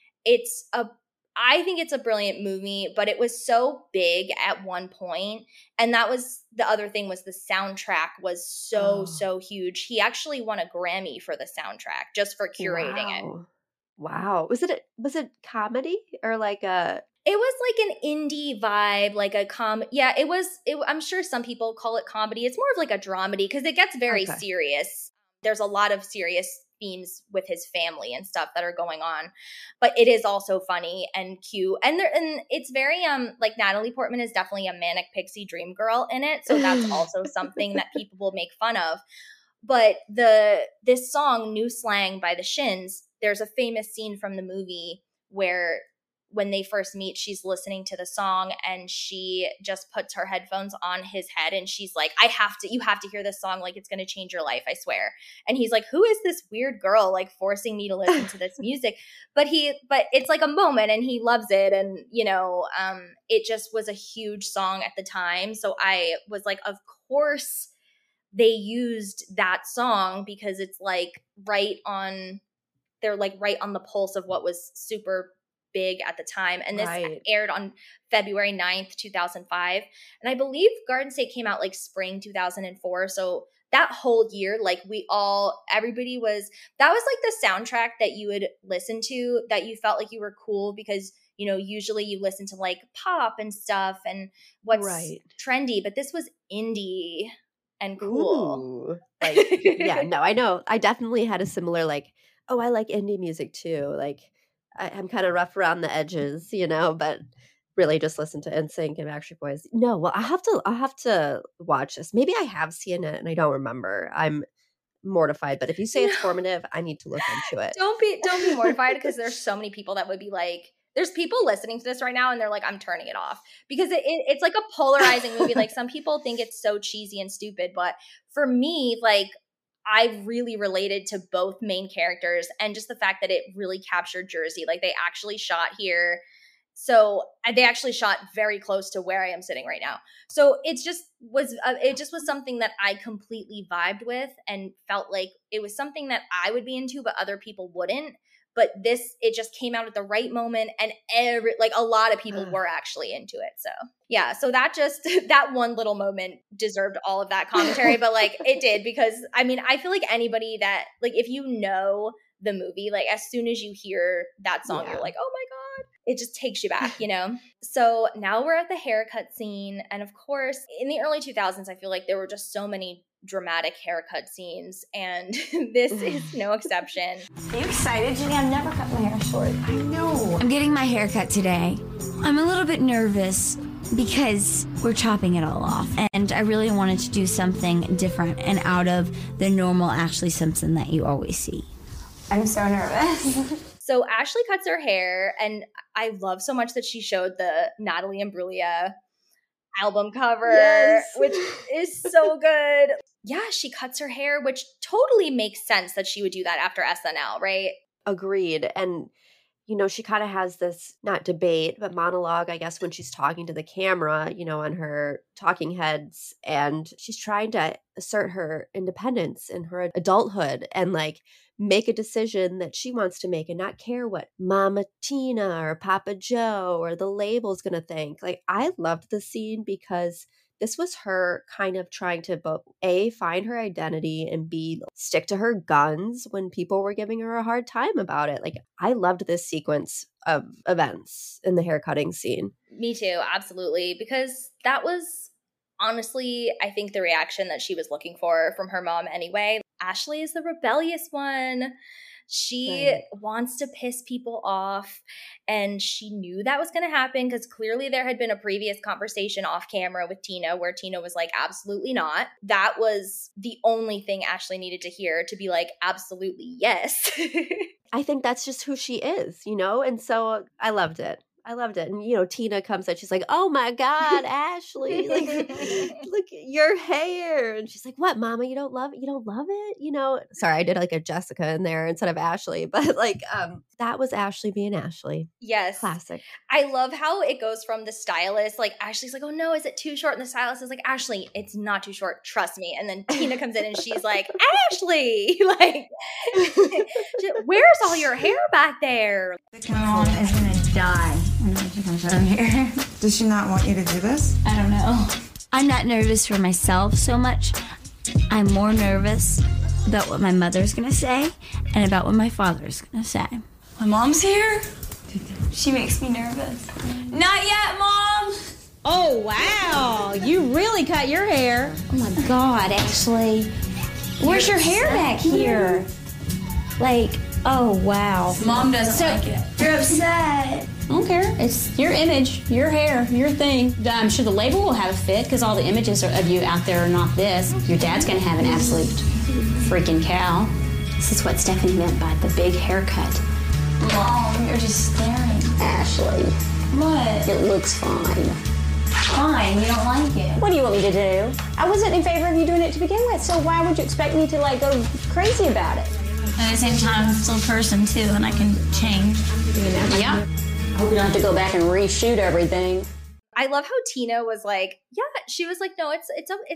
I think it's a brilliant movie, but it was so big at one point. And that was the other thing, was the soundtrack was so huge. He actually won a Grammy for the soundtrack just for curating it. Wow. Was it comedy or like a... It was like an indie vibe, like a yeah, I'm sure some people call it comedy. It's more of like a dramedy because it gets very serious. There's a lot of serious themes with his family and stuff that are going on, but it is also funny and cute. And it's very like Natalie Portman is definitely a manic pixie dream girl in it, so that's also something that people will make fun of. But this song New Slang by the Shins, there's a famous scene from the movie where when they first meet, she's listening to the song and she just puts her headphones on his head and she's like, you have to hear this song. Like, it's going to change your life, I swear. And he's like, who is this weird girl like forcing me to listen to this music? But it's like a moment and he loves it. And, you know, it just was a huge song at the time. So I was like, of course they used that song because it's like they're like right on the pulse of what was super big at the time. And this aired on February 9th, 2005. And I believe Garden State came out like spring 2004. So that whole year, like that was like the soundtrack that you would listen to that you felt like you were cool because, you know, usually you listen to like pop and stuff and what's trendy, but this was indie and cool. Ooh. Like, yeah, no, I know. I definitely had a similar like, oh, I like indie music too. Like, I'm kind of rough around the edges, you know, but really just listen to NSYNC and Backstreet Boys. No, well, I'll have to watch this. Maybe I have seen it and I don't remember. I'm mortified, but if you say it's formative, I need to look into it. Don't be mortified because there's so many people that would be like, there's people listening to this right now and they're like, I'm turning it off because it's like a polarizing movie. Like some people think it's so cheesy and stupid, but for me, like, I really related to both main characters and just the fact that it really captured Jersey. Like they actually shot here. So they actually shot very close to where I am sitting right now. So it just was something that I completely vibed with and felt like it was something that I would be into, but other people wouldn't. But it just came out at the right moment and a lot of people were actually into it. So yeah, so that one little moment deserved all of that commentary, but like it did because I mean, I feel like anybody that like, if you know the movie, like as soon as you hear that song, you're like, oh my God, it just takes you back, you know? So now we're at the haircut scene. And of course, in the early 2000s, I feel like there were just so many dramatic haircut scenes, and this is no exception. Are you excited, Ginny? I've never cut my hair short. I know. I'm getting my hair cut today. I'm a little bit nervous. because we're chopping it all off. And I really wanted to do something different and out of the normal Ashley Simpson that you always see. I'm so nervous. So Ashley cuts her hair, and I love so much that she showed the Natalie Imbruglia album cover, which is so good. Yeah, she cuts her hair, which totally makes sense that she would do that after SNL, right? Agreed. And, you know, she kind of has this, not debate, but monologue, I guess, when she's talking to the camera, you know, on her talking heads. And she's trying to assert her independence in her adulthood and like make a decision that she wants to make and not care what Mama Tina or Papa Joe or the label's going to think. Like, I loved the scene because this was her kind of trying to both A, find her identity, and B, stick to her guns when people were giving her a hard time about it. Like, I loved this sequence of events in the haircutting scene. Me too, absolutely. Because that was honestly, I think, the reaction that she was looking for from her mom anyway. Ashley is the rebellious one. She wants to piss people off, and she knew that was going to happen because clearly there had been a previous conversation off camera with Tina where Tina was like, absolutely not. That was the only thing Ashley needed to hear to be like, absolutely yes. I think that's just who she is, you know? And so I loved it. I loved it. And, you know, Tina comes out, she's like, oh my God, Ashley, like, look at your hair. And she's like, what, Mama, you don't love it? You don't love it? You know, sorry, I did like a Jessica in there instead of Ashley, but like, that was Ashley being Ashley. Yes. Classic. I love how it goes from the stylist, like Ashley's like, oh no, is it too short? And the stylist is like, Ashley, it's not too short. Trust me. And then Tina comes in and she's like, Ashley, like, where's all your hair back there? My mom is going to die when she comes down here. Does she not want you to do this? I don't know. I'm not nervous for myself so much. I'm more nervous about what my mother's going to say and about what my father's going to say. My mom's here? She makes me nervous. Not yet, Mom! Oh, wow. You really cut your hair. Oh, my God, Ashley. Where's your hair back here? Like, oh, wow. Mom doesn't like it. You're upset. I don't care. It's your image, your hair, your thing. I'm sure the label will have a fit because all the images of you out there are not this. Your dad's going to have an absolute freaking cow. This is what Stephanie meant by the big haircut. Mom, you're just staring. Ashley. What? It looks fine. Fine, you don't like it. What do you want me to do? I wasn't in favor of you doing it to begin with, so why would you expect me to like go crazy about it? At the same time, I'm still a person too, and I can change. Yeah. I hope you don't have to go back and reshoot everything. I love how Tina was like, yeah, she was like, no, it's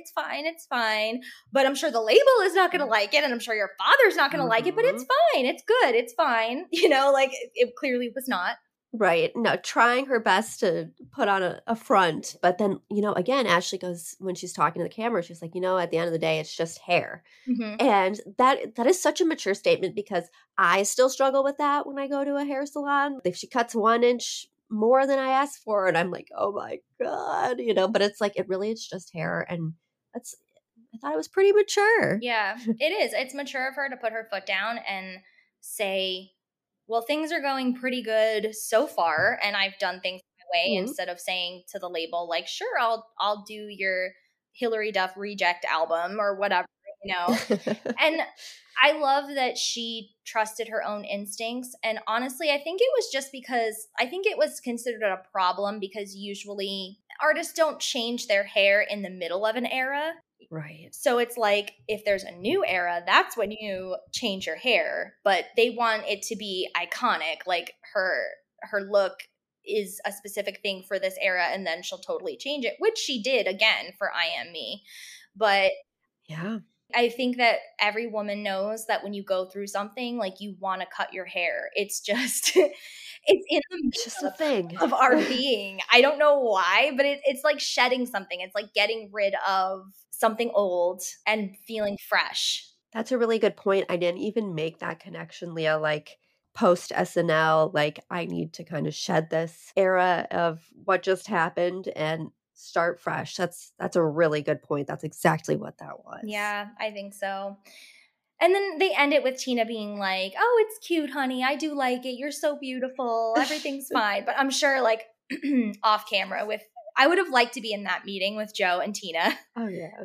fine. But I'm sure the label is not going to like it, and I'm sure your father's not going to like it, but it's fine. It's good. It's fine. You know, like it clearly was not. Right. No, trying her best to put on a front. But then, you know, again, Ashley goes, when she's talking to the camera, she's like, you know, at the end of the day, it's just hair. Mm-hmm. And that is such a mature statement because I still struggle with that when I go to a hair salon. If she cuts 1 inch more than I asked for, and I'm like, oh my God, you know, but it's like, it really is just hair. And I thought it was pretty mature. Yeah, it is. It's mature of her to put her foot down and say, well, things are going pretty good so far, and I've done things my way, instead of saying to the label, like, sure, I'll do your Hillary Duff reject album or whatever, you know. And I love that she trusted her own instincts. And honestly, I think it was just because I think it was considered a problem because usually artists don't change their hair in the middle of an era. Right. So it's like if there's a new era, that's when you change your hair. But they want it to be iconic. Like her look is a specific thing for this era, and then she'll totally change it, which she did again for I Am Me. But yeah, I think that every woman knows that when you go through something, like you want to cut your hair. It's just it's in the just a thing of our being. I don't know why, but it's like shedding something. It's like getting rid of something old and feeling fresh. That's a really good point. I didn't even make that connection, Leah. Like post SNL, like I need to kind of shed this era of what just happened and start fresh. That's a really good point. That's exactly what that was. Yeah, I think so. And then they end it with Tina being like, oh, it's cute, honey. I do like it. You're so beautiful. Everything's fine. But I'm sure like off camera with I would have liked to be in that meeting with Joe and Tina. Oh, yeah.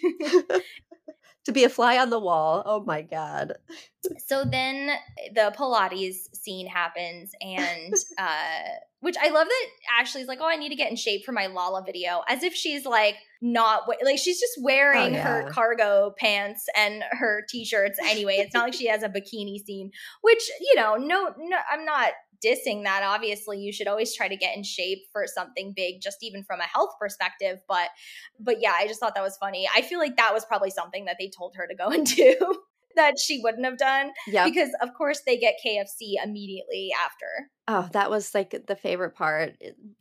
To be a fly on the wall. Oh, my God. So then the Pilates scene happens, and which I love that Ashley's like, oh, I need to get in shape for my Lala video, as if she's like not like she's just wearing her cargo pants and her t-shirts anyway. It's not like she has a bikini scene, which, you know, no, I'm not dissing that. Obviously, you should always try to get in shape for something big, just even from a health perspective. But yeah, I just thought that was funny. I feel like that was probably something that they told her to go and do that she wouldn't have done. Yeah. Because of course they get KFC immediately after. Oh, that was like the favorite part.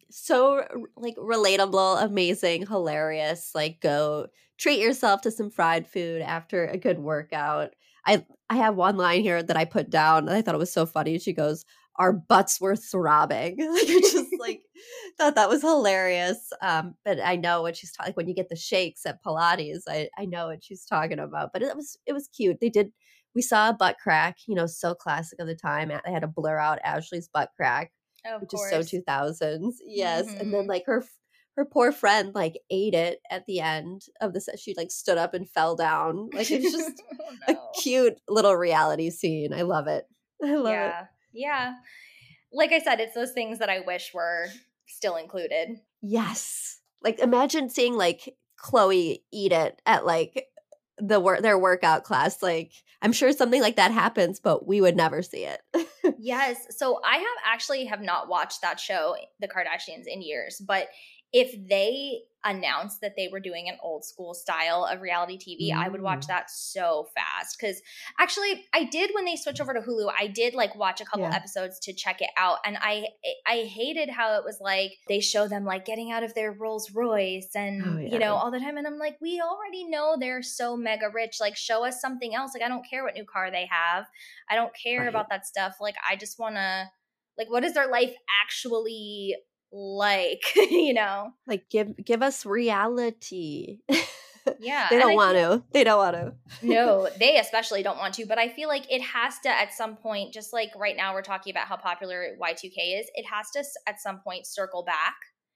So like relatable, amazing, hilarious. Like go treat yourself to some fried food after a good workout. I have one line here that I put down and I thought it was so funny. She goes, our butts were throbbing. Like, it's just like, thought that was hilarious. But I know what she's talking, like when you get the shakes at Pilates, I know what she's talking about, but it was cute. We saw a butt crack, you know, so classic of the time. They had to blur out Ashley's butt crack, which is so 2000s. Yes. Mm-hmm. And then like her poor friend like ate it at the end of the set. She like stood up and fell down. Like it's just a cute little reality scene. I love it. I love it. Yeah. Like I said, it's those things that I wish were still included. Yes. Like imagine seeing like Chloe eat it at like their workout class. Like I'm sure something like that happens, but we would never see it. Yes. So I have not watched that show, The Kardashians, in years, but if they announced that they were doing an old school style of reality TV, I would watch that so fast. Because actually, I did when they switched over to Hulu. I did like watch a couple episodes to check it out, and I hated how it was like they show them like getting out of their Rolls Royce and you know all the time, and I'm like, we already know they're so mega rich. Like, show us something else. Like, I don't care what new car they have. I don't care about that stuff. Like, I just want to like, what is their life actually like, you know, like give us reality. Yeah. They don't want to. No, they especially don't want to, but I feel like it has to at some point, just like right now we're talking about how popular Y2K is, it has to at some point circle back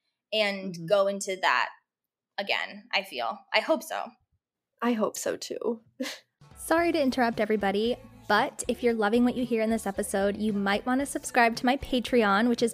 and go into that again. I hope so. I hope so too. Sorry to interrupt everybody, but if you're loving what you hear in this episode, you might want to subscribe to my Patreon, which is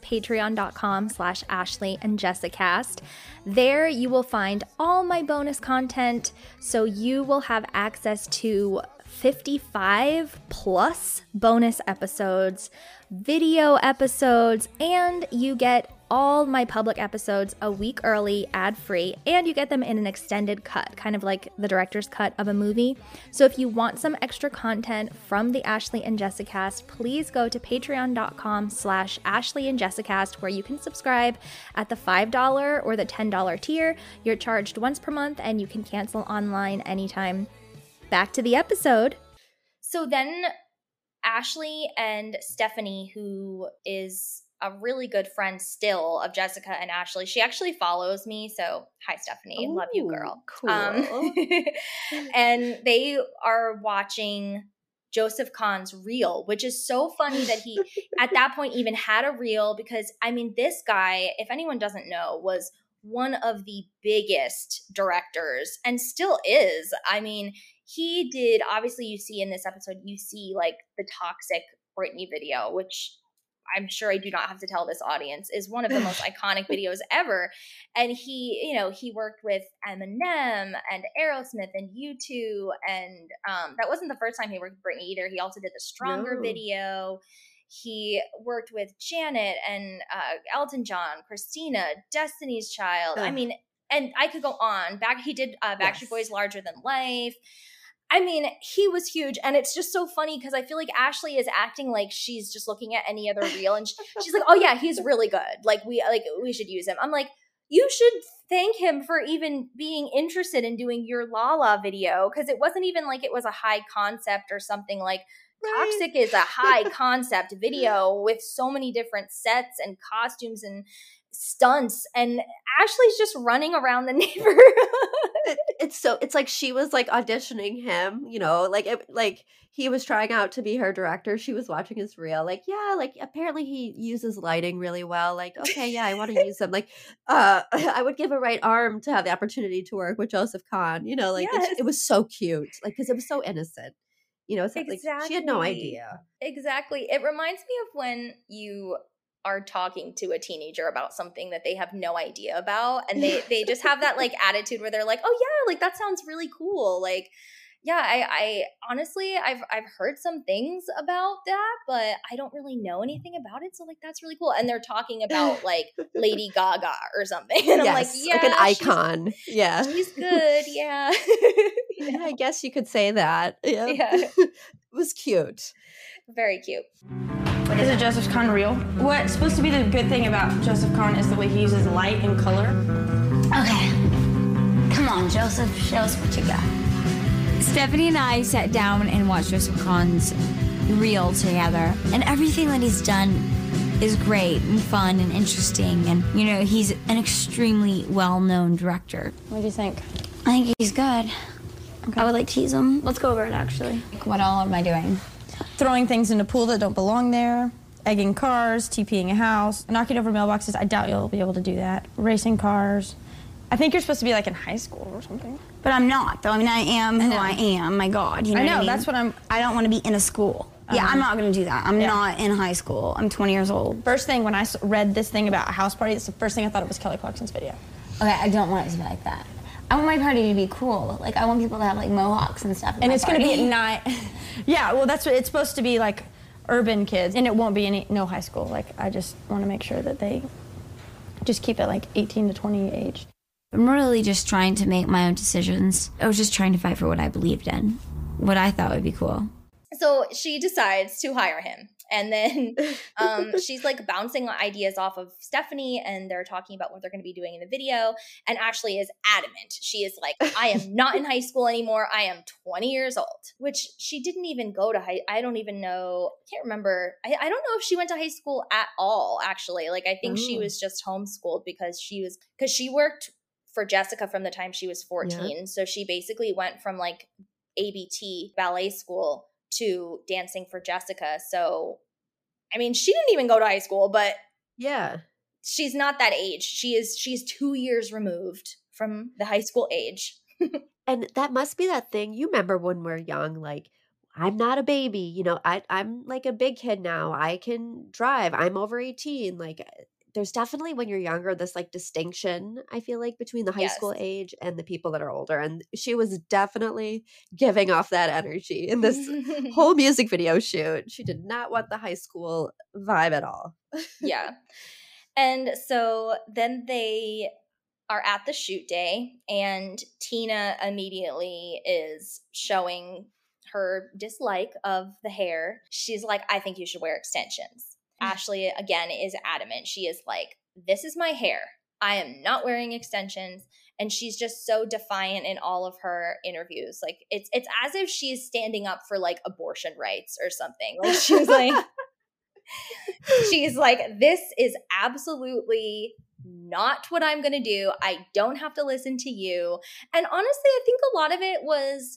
patreon.com/AshleyandJessicast. There you will find all my bonus content, so you will have access to 55 plus bonus episodes, video episodes, and you get all my public episodes a week early, ad-free, and you get them in an extended cut, kind of like the director's cut of a movie. So if you want some extra content from the Ashley and Jessicast, please go to patreon.com/AshleyandJessicast, where you can subscribe at the $5 or the $10 tier. You're charged once per month, and you can cancel online anytime. Back to the episode. So then Ashley and Stephanie, who is a really good friend still of Jessica and Ashley. She actually follows me. So hi, Stephanie. Love you, girl. Cool. And they are watching Joseph Kahn's reel, which is so funny that he at that point even had a reel, because I mean, this guy, if anyone doesn't know, was one of the biggest directors and still is. I mean, he did, obviously you see in this episode, you see like the Toxic Britney video, which I'm sure I do not have to tell this audience is one of the most iconic videos ever. And he, you know, he worked with Eminem and Aerosmith and U2. And that wasn't the first time he worked with Britney either. He also did the Stronger video. He worked with Janet and Elton John, Christina, Destiny's Child. I mean, and I could go on. He did Backstreet Boys Larger Than Life. I mean, he was huge, and it's just so funny because I feel like Ashley is acting like she's just looking at any other reel, and she's like, "Oh yeah, he's really good. Like we should use him." I'm like, you should thank him for even being interested in doing your Lala video, because it wasn't even like it was a high concept or something. Like Toxic is a high concept video with so many different sets and costumes and stunts, and Ashley's just running around the neighborhood. It's like she was like auditioning him, you know, like he was trying out to be her director. She was watching his reel, like, yeah, like apparently he uses lighting really well. Like, okay, yeah, I want to use them. Like, I would give a right arm to have the opportunity to work with Joseph Kahn. You know, like it was so cute, like because it was so innocent. You know, it's like she had no idea. Exactly. It reminds me of when you are talking to a teenager about something that they have no idea about, and they just have that like attitude where they're like, oh yeah, like that sounds really cool. Like, yeah, I honestly I've heard some things about that, but I don't really know anything about it. So like that's really cool. And they're talking about like Lady Gaga or something. And I'm like, yeah, like an icon. She's good. Yeah. Yeah, I guess you could say that. Yeah. Yeah. It was cute. Very cute. Is it Joseph Kahn real? What's supposed to be the good thing about Joseph Kahn is the way he uses light and color. Okay. Come on, Joseph, show us what you got. Stephanie and I sat down and watched Joseph Kahn's reel together, and everything that he's done is great and fun and interesting, and, you know, he's an extremely well-known director. What do you think? I think he's good. Okay. I would like to tease him. Let's go over it, actually. What all am I doing? Throwing things in a pool that don't belong there, egging cars, TPing a house, knocking over mailboxes. I doubt you'll be able to do that. Racing cars. I think you're supposed to be like in high school or something. But I'm not, though. I mean, I am who I am. My God, you know what I mean? That's what I'm... I don't want to be in a school. Yeah, I'm not going to do that. I'm not in high school. I'm 20 years old. First thing, when I read this thing about a house party, it's the first thing I thought it was Kelly Clarkson's video. Okay, I don't want it to be like that. I want my party to be cool. Like, I want people to have, like, mohawks and stuff. And it's going to be at night. Yeah, well, that's what it's supposed to be, like, urban kids. And it won't be no high school. Like, I just want to make sure that they just keep it, like, 18 to 20 age. I'm really just trying to make my own decisions. I was just trying to fight for what I believed in, what I thought would be cool. So she decides to hire him. And then she's like bouncing ideas off of Stephanie, and they're talking about what they're going to be doing in the video. And Ashley is adamant. She is like, I am not in high school anymore. I am 20 years old, which she didn't even go to I don't even know. I can't remember. I don't know if she went to high school at all, actually. Like, I think she was just homeschooled because she worked for Jessica from the time she was 14. Yeah. So she basically went from like ABT ballet school to dancing for Jessica. So, I mean, she didn't even go to high school, but yeah, she's not that age. She's 2 years removed from the high school age. And that must be that thing. You remember when we're young, like, I'm not a baby, you know, I'm like a big kid now. I can drive. I'm over 18. Like, there's definitely, when you're younger, this like distinction, I feel like, between the high school age and the people that are older. And she was definitely giving off that energy in this whole music video shoot. She did not want the high school vibe at all. Yeah. And so then they are at the shoot day, and Tina immediately is showing her dislike of the hair. She's like, I think you should wear extensions. Ashley, again, is adamant. She is like, this is my hair. I am not wearing extensions. And she's just so defiant in all of her interviews. Like, it's as if she's standing up for, like, abortion rights or something. Like, she's like, this is absolutely not what I'm going to do. I don't have to listen to you. And honestly, I think a lot of it was,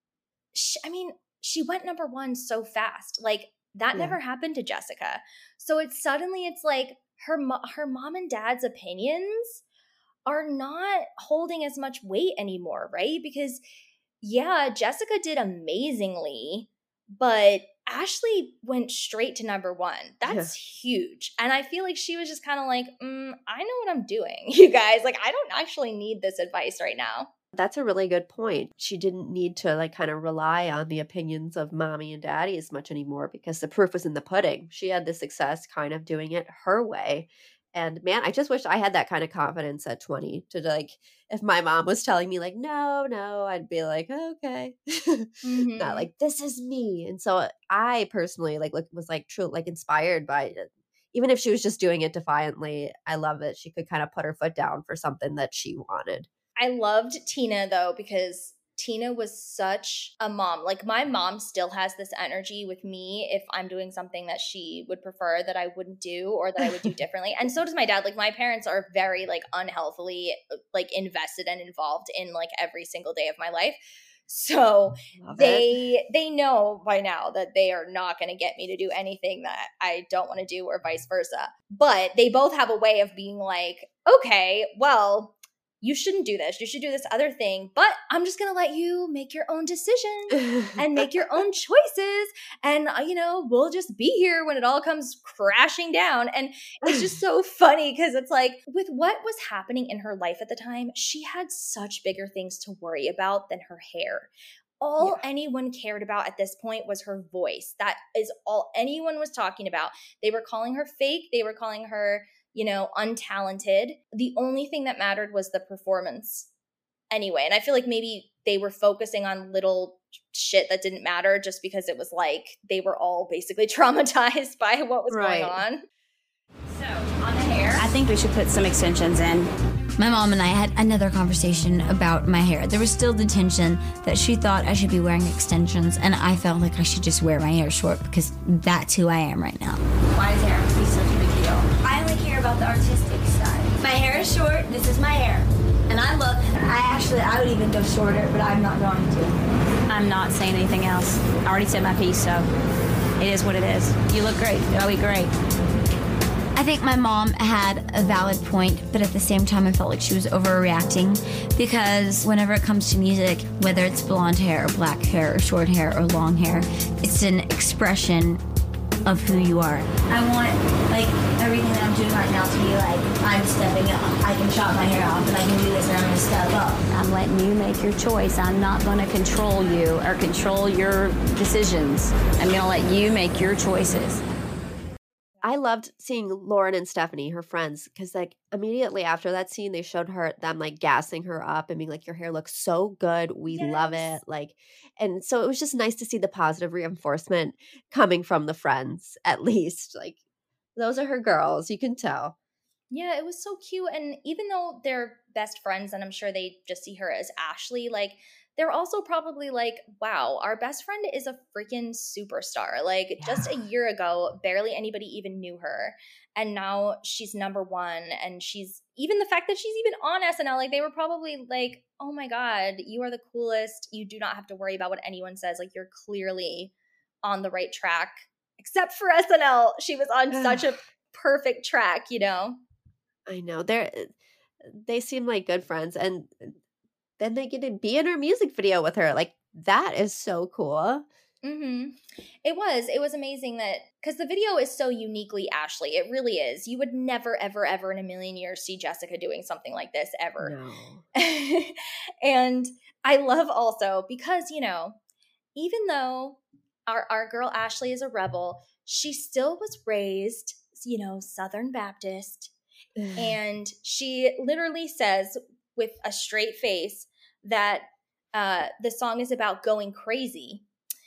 she went number one so fast. Like, that never happened to Jessica. So it's like her mom and dad's opinions are not holding as much weight anymore, right? Because, yeah, Jessica did amazingly, but Ashley went straight to number one. That's huge. And I feel like she was just kind of like, I know what I'm doing, you guys. Like, I don't actually need this advice right now. That's a really good point. She didn't need to like kind of rely on the opinions of mommy and daddy as much anymore, because the proof was in the pudding. She had the success kind of doing it her way. And man, I just wish I had that kind of confidence at 20 to like, if my mom was telling me like, no, I'd be like, okay, not like, this is me. And so I personally was like true, like inspired by it. Even if she was just doing it defiantly, I love that she could kind of put her foot down for something that she wanted. I loved Tina, though, because Tina was such a mom. Like, my mom still has this energy with me if I'm doing something that she would prefer that I wouldn't do or that I would do differently. And so does my dad. Like, my parents are very, like, unhealthily, like, invested and involved in, like, every single day of my life. So they know by now that they are not going to get me to do anything that I don't want to do or vice versa. But they both have a way of being like, okay, well, you shouldn't do this. You should do this other thing. But I'm just going to let you make your own decisions and make your own choices. And, you know, we'll just be here when it all comes crashing down. And it's just so funny because it's like, with what was happening in her life at the time, she had such bigger things to worry about than her hair. All anyone cared about at this point was her voice. That is all anyone was talking about. They were calling her fake. They were calling her, you know, untalented. The only thing that mattered was the performance anyway. And I feel like maybe they were focusing on little shit that didn't matter just because it was like they were all basically traumatized by what was going on. So, on the hair, I think we should put some extensions in. my mom and I had another conversation about my hair. There was still the tension that she thought I should be wearing extensions, and I felt like I should just wear my hair short because that's who I am right now. Why is hair be such a big deal? I only care about the artistic side. My hair is short. This is my hair. And I love it. I would even go shorter, but I'm not going to. I'm not saying anything else. I already said my piece, so it is what it is. You look great. It'll be great. I think my mom had a valid point, but at the same time, I felt like she was overreacting because whenever it comes to music, whether it's blonde hair or black hair or short hair or long hair, it's an expression of who you are. I want, like, everything that I'm doing right now to be like, I'm stepping up. I can chop my hair off and I can do this and I'm going to step up. I'm letting you make your choice. I'm not going to control you or control your decisions. I'm going to let you make your choices. I loved seeing Lauren and Stephanie, her friends, because like immediately after that scene, they showed them like gassing her up and being like, your hair looks so good. We love it. Like, and so it was just nice to see the positive reinforcement coming from the friends, at least. Like, those are her girls. You can tell. Yeah, it was so cute. And even though they're best friends and I'm sure they just see her as Ashley, like, they're also probably like, wow, our best friend is a freaking superstar. Like, just a year ago, barely anybody even knew her. And now she's number one. And she's even the fact that she's even on SNL, like, they were probably like, oh my God, you are the coolest. You do not have to worry about what anyone says. Like, you're clearly on the right track. Except for SNL. She was on such a perfect track, you know? I know. They seem like good friends. And then they get to be in her music video with her. Like, that is so cool. Mm-hmm. It was amazing that, because the video is so uniquely Ashley. It really is. You would never, ever, ever in a million years see Jessica doing something like this ever. No. And I love also, because, you know, even though our girl Ashley is a rebel, she still was raised, you know, Southern Baptist. And she literally says with a straight face that the song is about going crazy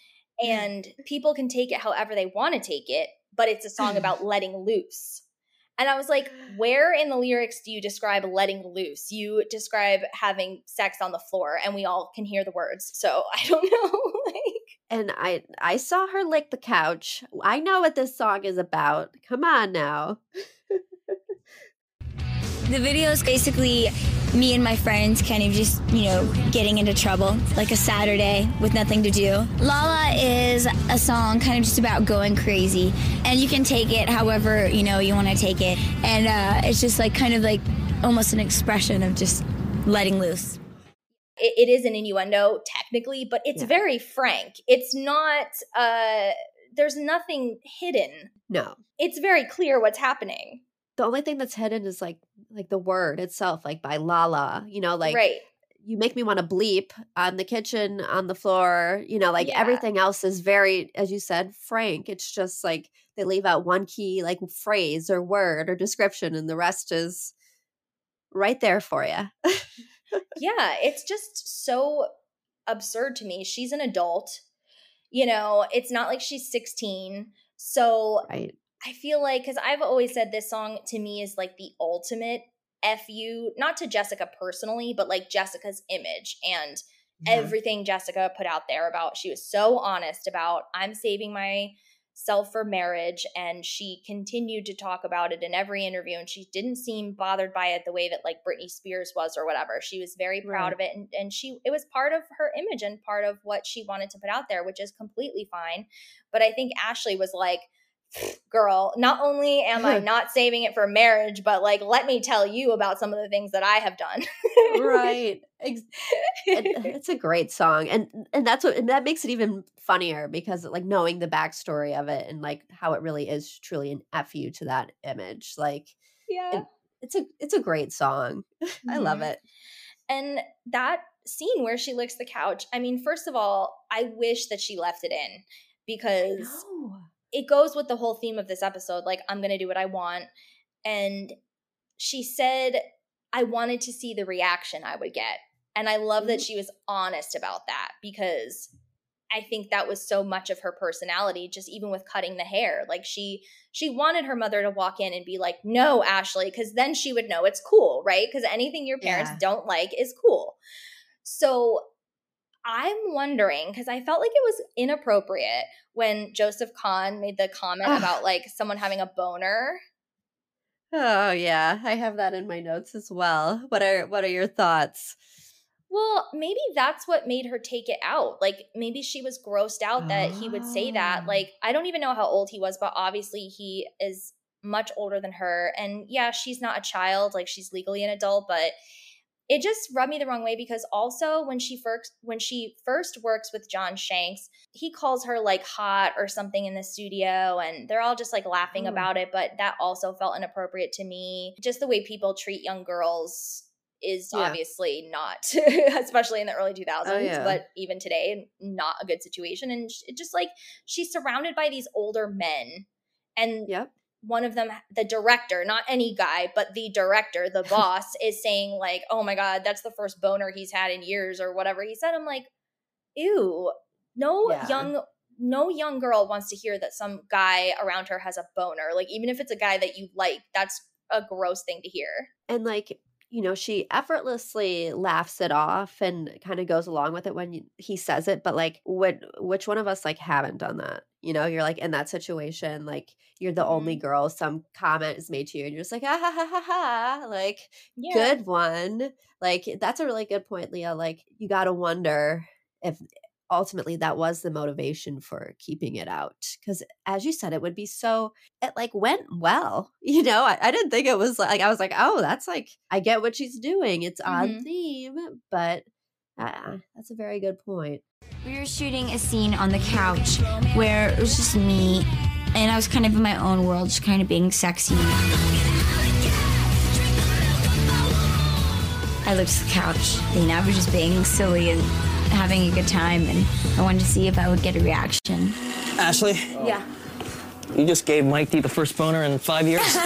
and people can take it however they want to take it, but it's a song about letting loose. And I was like, where in the lyrics do you describe letting loose? You describe having sex on the floor and we all can hear the words. So I don't know. And I saw her lick the couch. I know what this song is about. Come on now. The video is basically me and my friends kind of just, you know, getting into trouble, like a Saturday with nothing to do. Lala is a song kind of just about going crazy, and you can take it however, you know, you want to take it. And it's just like kind of like almost an expression of just letting loose. It is an innuendo technically, but it's very frank. It's not, there's nothing hidden. No. It's very clear what's happening. The only thing that's hidden is like the word itself, like by Lala, you know, like you make me want to bleep on the kitchen, on the floor, you know, like everything else is very, as you said, frank. It's just like they leave out one key like phrase or word or description and the rest is right there for you. Yeah, it's just so absurd to me. She's an adult, you know, it's not like she's 16. So I feel like, because I've always said this song to me is like the ultimate FU, not to Jessica personally, but like Jessica's image and, everything Jessica put out there about, she was so honest about, I'm saving myself for marriage, and she continued to talk about it in every interview, and she didn't seem bothered by it the way that like Britney Spears was or whatever. She was very proud of it, and it was part of her image and part of what she wanted to put out there, which is completely fine. But I think Ashley was like, girl, not only am I not saving it for marriage, but like, let me tell you about some of the things that I have done. Right. It's a great song. And that makes it even funnier because like knowing the backstory of it and like how it really is truly an FU to that image. Like, it's a great song. I love it. And that scene where she licks the couch, I mean, first of all, I wish that she left it in because it goes with the whole theme of this episode. Like, I'm going to do what I want. And she said, I wanted to see the reaction I would get. And I love that she was honest about that because I think that was so much of her personality, just even with cutting the hair. Like she wanted her mother to walk in and be like, no, Ashley, because then she would know it's cool, right? Because anything your parents don't like is cool. So I'm wondering, because I felt like it was inappropriate when Joseph Kahn made the comment about like someone having a boner. Oh yeah, I have that in my notes as well. What are your thoughts? Well, maybe that's what made her take it out. Like maybe she was grossed out that he would say that. Like I don't even know how old he was, but obviously he is much older than her. And yeah, she's not a child, like she's legally an adult, but it just rubbed me the wrong way because also when she first works with John Shanks, he calls her like hot or something in the studio and they're all just like laughing about it. But that also felt inappropriate to me. Just the way people treat young girls is obviously not, especially in the early 2000s, but even today, not a good situation. And it just like she's surrounded by these older men and one of them, the director, not any guy, but the director, the boss, is saying like, oh my God, that's the first boner he's had in years or whatever he said. I'm like, ew, no young girl wants to hear that some guy around her has a boner. Like, even if it's a guy that you like, that's a gross thing to hear. And like, you know, she effortlessly laughs it off and kind of goes along with it when he says it. But like, which one of us like haven't done that? You know, you're like in that situation, like you're the only girl, some comment is made to you and you're just like, ah, ha, ha, ha, ha. Like, good one. Like, that's a really good point, Leah. Like, you got to wonder if ultimately that was the motivation for keeping it out. Because as you said, it would be it like went well. You know, I didn't think it was like, I was like, oh, that's like, I get what she's doing. It's on theme, but that's a very good point. We were shooting a scene on the couch where it was just me, and I was kind of in my own world, just kind of being sexy. I looked at the couch, and I was just being silly and having a good time, and I wanted to see if I would get a reaction. Ashley? Yeah. You just gave Mike D the first boner in 5 years?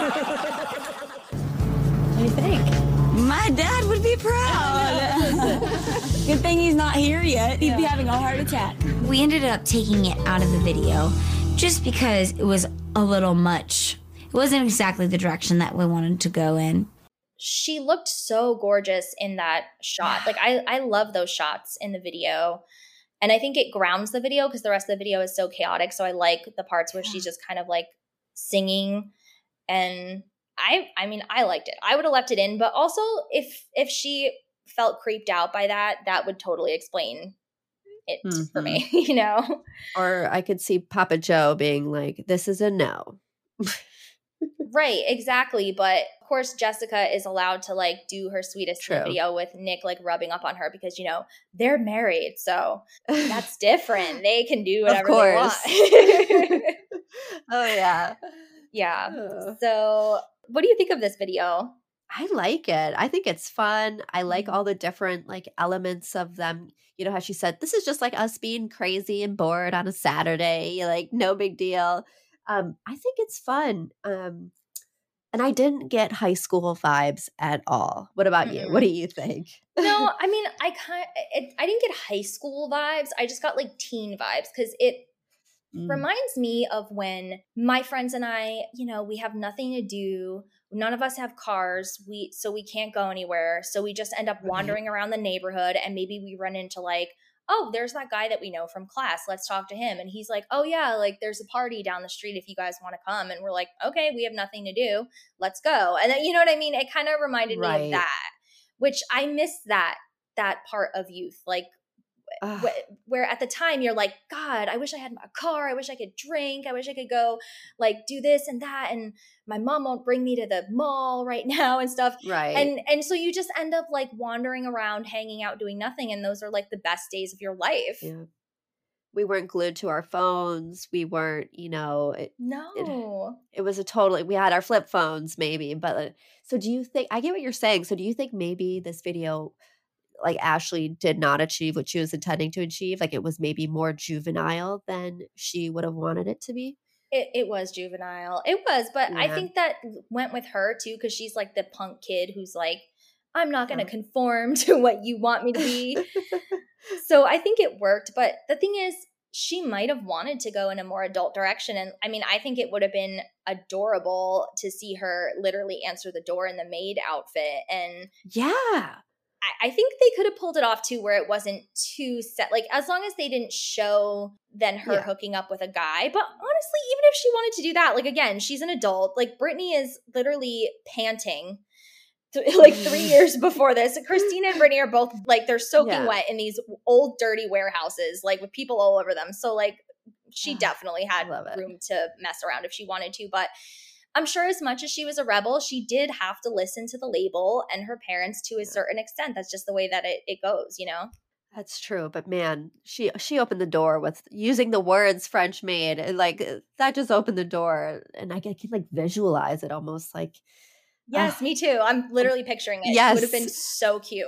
What do you think? My dad would be proud. Good thing he's not here yet. He'd be having a heart attack. We ended up taking it out of the video just because it was a little much. It wasn't exactly the direction that we wanted to go in. She looked so gorgeous in that shot. Like, I love those shots in the video. And I think it grounds the video because the rest of the video is so chaotic. So I like the parts where she's just kind of like singing. And I mean, I liked it. I would have left it in. But also, if she felt creeped out by that, that would totally explain it for me, you know? Or I could see Papa Joe being like, this is a no. Right, exactly. But of course, Jessica is allowed to like do her sweetest in the video with Nick like rubbing up on her because, you know, they're married. So that's different. They can do whatever they want. Oh, yeah. Yeah. So what do you think of this video? I like it. I think it's fun. I like all the different like elements of them. You know how she said, this is just like us being crazy and bored on a Saturday. Like, no big deal. I think it's fun. And I didn't get high school vibes at all. What about you? What do you think? No, I mean, I didn't get high school vibes. I just got like teen vibes because reminds me of when my friends and I, you know, we have nothing to do. None of us have cars. So we can't go anywhere. So we just end up wandering around the neighborhood, and maybe we run into like, oh, there's that guy that we know from class. Let's talk to him. And he's like, oh yeah, like there's a party down the street if you guys want to come. And we're like, okay, we have nothing to do. Let's go. And then, you know what I mean? It kind of reminded me of that, which I miss that part of youth. Like where at the time you're like, God, I wish I had a car. I wish I could drink. I wish I could go like do this and that. And my mom won't bring me to the mall right now and stuff. Right. And so you just end up like wandering around, hanging out, doing nothing. And those are like the best days of your life. Yeah. We weren't glued to our phones. We weren't, you know. It was a totally, we had our flip phones maybe. But so do you think, I get what you're saying. So do you think maybe this video, like Ashley did not achieve what she was intending to achieve? Like it was maybe more juvenile than she would have wanted it to be? It was juvenile. It was, but I think that went with her too, because she's like the punk kid who's like, I'm not going to conform to what you want me to be. So I think it worked. But the thing is, she might have wanted to go in a more adult direction. And I mean, I think it would have been adorable to see her literally answer the door in the maid outfit. And yeah. I think they could have pulled it off too, where it wasn't too set. Like as long as they didn't show then her hooking up with a guy. But honestly, even if she wanted to do that, like again, she's an adult. Like Brittany is literally panting like 3 years before this. Christina and Brittany are both like, they're soaking wet in these old dirty warehouses, like with people all over them. So like she definitely had room to mess around if she wanted to. But I'm sure as much as she was a rebel, she did have to listen to the label and her parents to a certain extent. That's just the way that it goes, you know? That's true. But man, she opened the door with using the words French maid. And like that just opened the door. And I can like visualize it almost like. Yes, me too. I'm literally picturing it. Yes. It would have been so cute.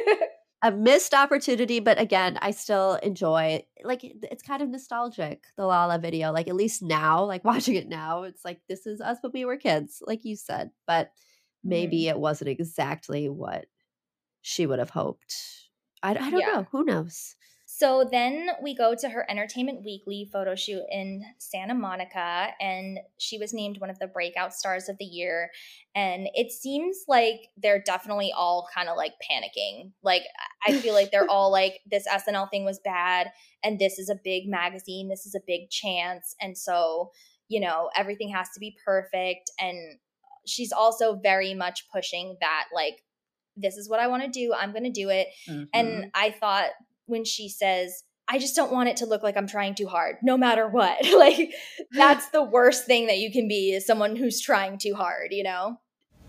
A missed opportunity, but again, I still enjoy like it's kind of nostalgic, the Lala video. Like at least now, like watching it now, it's like this is us when we were kids, like you said. But maybe it wasn't exactly what she would have hoped. I don't know. Who knows? So then we go to her Entertainment Weekly photo shoot in Santa Monica, and she was named one of the breakout stars of the year. And it seems like they're definitely all kind of like panicking. Like I feel like they're all like, this SNL thing was bad, and this is a big magazine, this is a big chance. And so, you know, everything has to be perfect. And she's also very much pushing that, like, this is what I want to do, I'm going to do it. Mm-hmm. And I thought, when she says, I just don't want it to look like I'm trying too hard, no matter what. Like, that's the worst thing that you can be, is someone who's trying too hard, you know?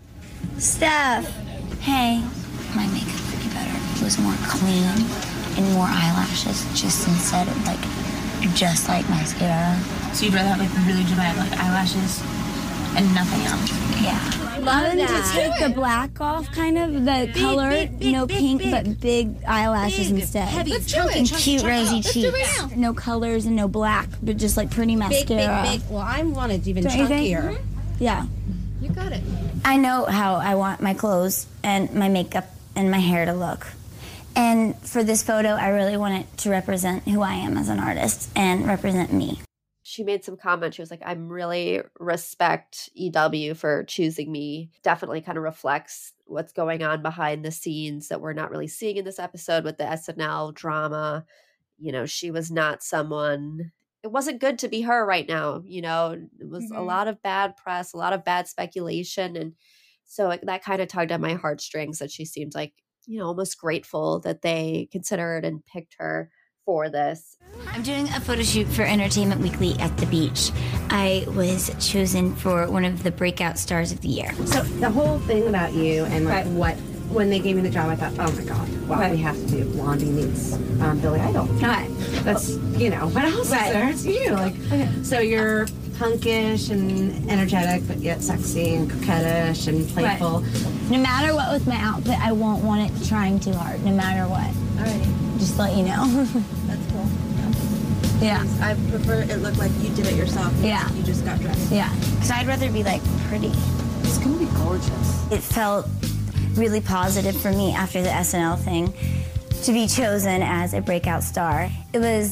Steph, hey. My makeup would be better if it was more clean and more eyelashes, just instead of like, just like mascara. So you'd rather have like really dramatic like eyelashes and nothing else? Yeah. Love to take the black off, kind of the color, no pink, but big eyelashes instead. Let's do it. And cute rosy cheeks. No colors and no black, but just like pretty mascara. Big. Well, I want it even Don't you think? chunkier. Mm-hmm. Yeah. You got it. I know how I want my clothes and my makeup and my hair to look. And for this photo, I really want it to represent who I am as an artist and represent me. She made some comments. She was like, I really respect EW for choosing me. Definitely kind of reflects what's going on behind the scenes that we're not really seeing in this episode with the SNL drama. You know, she was not someone, it wasn't good to be her right now. You know, it was a lot of bad press, a lot of bad speculation. And so that kind of tugged at my heartstrings that she seemed like, you know, almost grateful that they considered and picked her for this. I'm doing a photo shoot for Entertainment Weekly at the beach. I was chosen for one of the breakout stars of the year. So the whole thing about you and like when they gave me the job, I thought, oh my God, well, we have to do Blondie meets Billy Idol. Right. That's, you know, what else is there? It's you. Like, so you're punkish and energetic, but yet sexy and coquettish and playful. Right. No matter what with my outfit, I won't want it trying too hard, no matter what. All right. Just to let you know. That's cool. Yeah. I prefer it look like you did it yourself. Yeah. You just got dressed. Yeah. Because I'd rather be like pretty. It's going to be gorgeous. It felt really positive for me after the SNL thing to be chosen as a breakout star. It was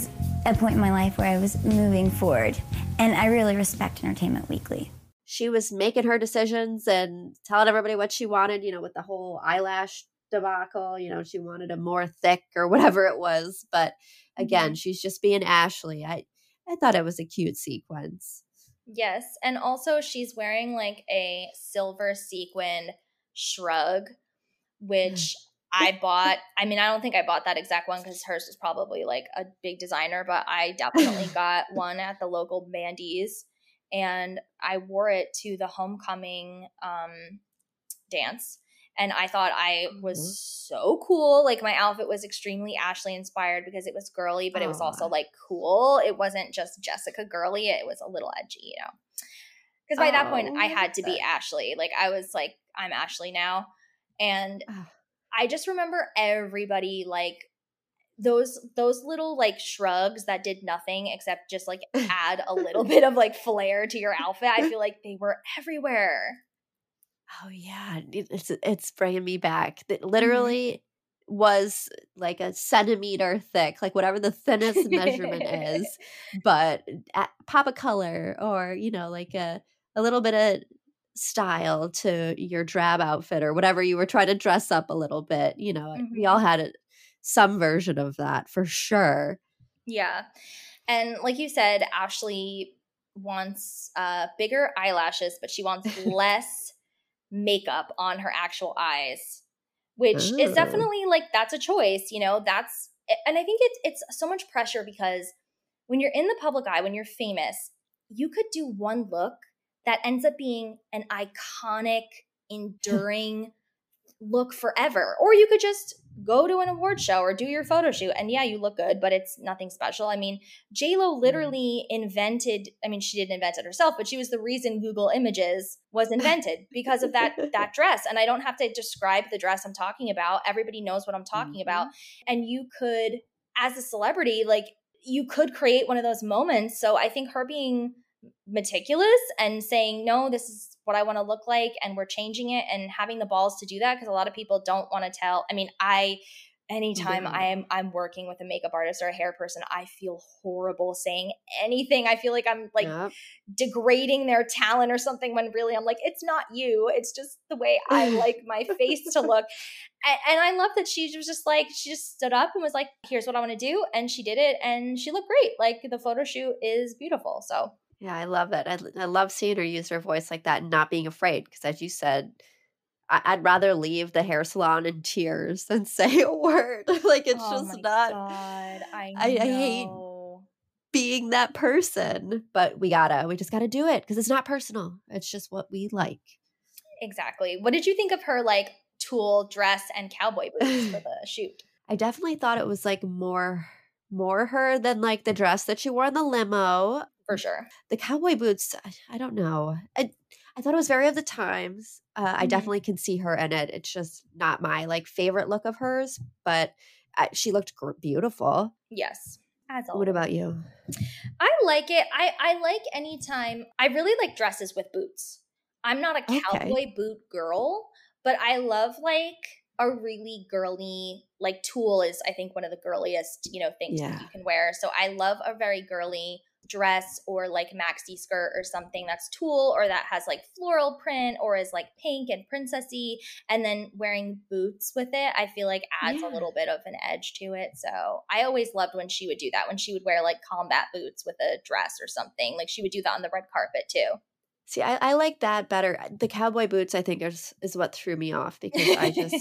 a point in my life where I was moving forward. And I really respect Entertainment Weekly. She was making her decisions and telling everybody what she wanted, you know, with the whole eyelash debacle. You know, she wanted them more thick or whatever it was. But again, she's just being Ashley. I thought it was a cute sequence. Yes. And also she's wearing like a silver sequined shrug, which I bought. I mean, I don't think I bought that exact one because hers was probably like a big designer, but I definitely got one at the local Mandy's. And I wore it to the homecoming dance. And I thought I was so cool. Like my outfit was extremely Ashley inspired because it was girly, but it was also like cool. It wasn't just Jessica girly. It was a little edgy, you know. Because by that point I had to be Ashley. Like I was like, I'm Ashley now. And I just remember everybody like those little like shrugs that did nothing except just like add a little bit of like flair to your outfit. I feel like they were everywhere. Oh yeah, it's bringing me back. That literally was like a centimeter thick, like whatever the thinnest measurement is, but pop a color or, you know, like a little bit of style to your drab outfit or whatever you were trying to dress up a little bit. You know, we all had some version of that for sure. Yeah. And like you said, Ashley wants bigger eyelashes, but she wants less makeup on her actual eyes, which is definitely like, that's a choice, you know, and I think it's so much pressure because when you're in the public eye, when you're famous, you could do one look that ends up being an iconic, enduring look forever. Or you could just go to an award show or do your photo shoot and yeah, you look good, but it's nothing special. I mean, J-Lo literally invented, I mean, she didn't invent it herself, but she was the reason Google Images was invented because of that dress. And I don't have to describe the dress I'm talking about. Everybody knows what I'm talking about. And you could, as a celebrity, like you could create one of those moments. So I think her being meticulous and saying, no, this is what I want to look like and we're changing it and having the balls to do that because a lot of people don't want to tell. I mean, anytime I'm working with a makeup artist or a hair person, I feel horrible saying anything. I feel like I'm like degrading their talent or something when really I'm like, it's not you. It's just the way I like my face to look. And I love that she was just like, she just stood up and was like, here's what I want to do. And she did it and she looked great. Like the photo shoot is beautiful. So yeah, I love that. I love seeing her use her voice like that and not being afraid. Because as you said, I'd rather leave the hair salon in tears than say a word. Like it's just not. God, I hate being that person. But we just gotta do it because it's not personal. It's just what we like. Exactly. What did you think of her like tulle dress and cowboy boots for the shoot? I definitely thought it was like more her than like the dress that she wore in the limo. For sure. The cowboy boots, I don't know. I thought it was very of the times. I definitely can see her in it. It's just not my like favorite look of hers, but she looked beautiful. Yes. As always. What about you? I like it. I like anytime. I really like dresses with boots. I'm not a cowboy boot girl, but I love like a really girly, like tulle is I think one of the girliest, you know, things that you can wear. So I love a very girly dress or like maxi skirt or something that's tulle or that has like floral print or is like pink and princessy, and then wearing boots with it I feel like adds a little bit of an edge to it. So I always loved when she would do that, when she would wear like combat boots with a dress or something. Like she would do that on the red carpet too. See, I like that better. The cowboy boots I think is what threw me off because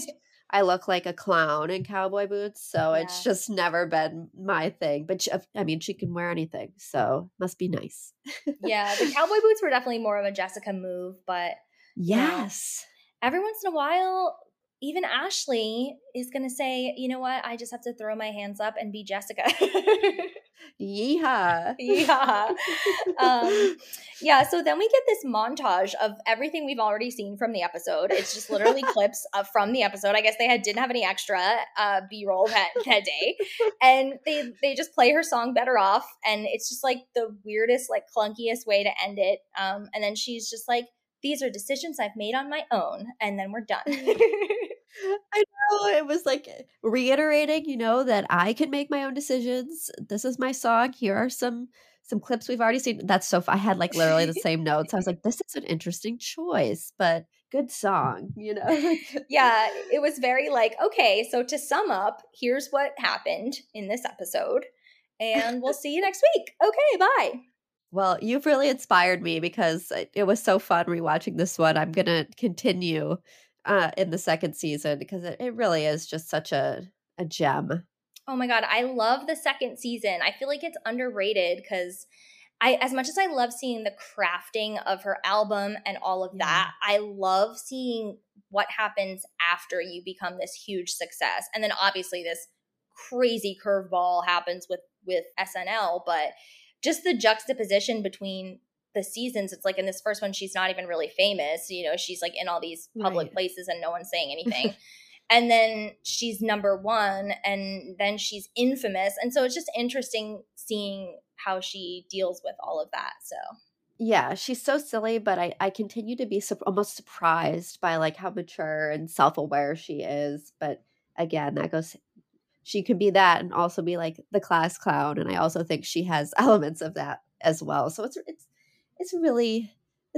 I look like a clown in cowboy boots, so it's just never been my thing. But she can wear anything, so must be nice. Yeah, the cowboy boots were definitely more of a Jessica move, but yes, every once in a while, even Ashley is going to say, you know what, I just have to throw my hands up and be Jessica. Yeehaw. Yeah. So then we get this montage of everything we've already seen from the episode. It's just literally clips from the episode. I guess they didn't have any extra B-roll that day. And they just play her song Better Off. And it's just like the weirdest, like clunkiest way to end it. And then she's just like, these are decisions I've made on my own. And then we're done. I know, it was like reiterating, that I can make my own decisions. This is my song. Here are some clips we've already seen. That's so I had like literally the same notes. I was like, this is an interesting choice, but good song, Yeah, it was very like, okay, so to sum up, here's what happened in this episode, and we'll see you next week. Okay, bye. Well, you've really inspired me because it was so fun rewatching this one. I'm going to continue in the second season because it really is just such a gem. Oh my God, I love the second season. I feel like it's underrated because as much as I love seeing the crafting of her album and all of that, I love seeing what happens after you become this huge success. And then obviously this crazy curveball happens with SNL, but just the juxtaposition between the seasons. It's like in this first one, she's not even really famous. She's like in all these public places and no one's saying anything. And then she's number one and then she's infamous. And so it's just interesting seeing how she deals with all of that. So yeah, she's so silly, but I continue to be almost surprised by like how mature and self-aware she is. But again, she can be that and also be like the class clown. And I also think she has elements of that as well. So it's really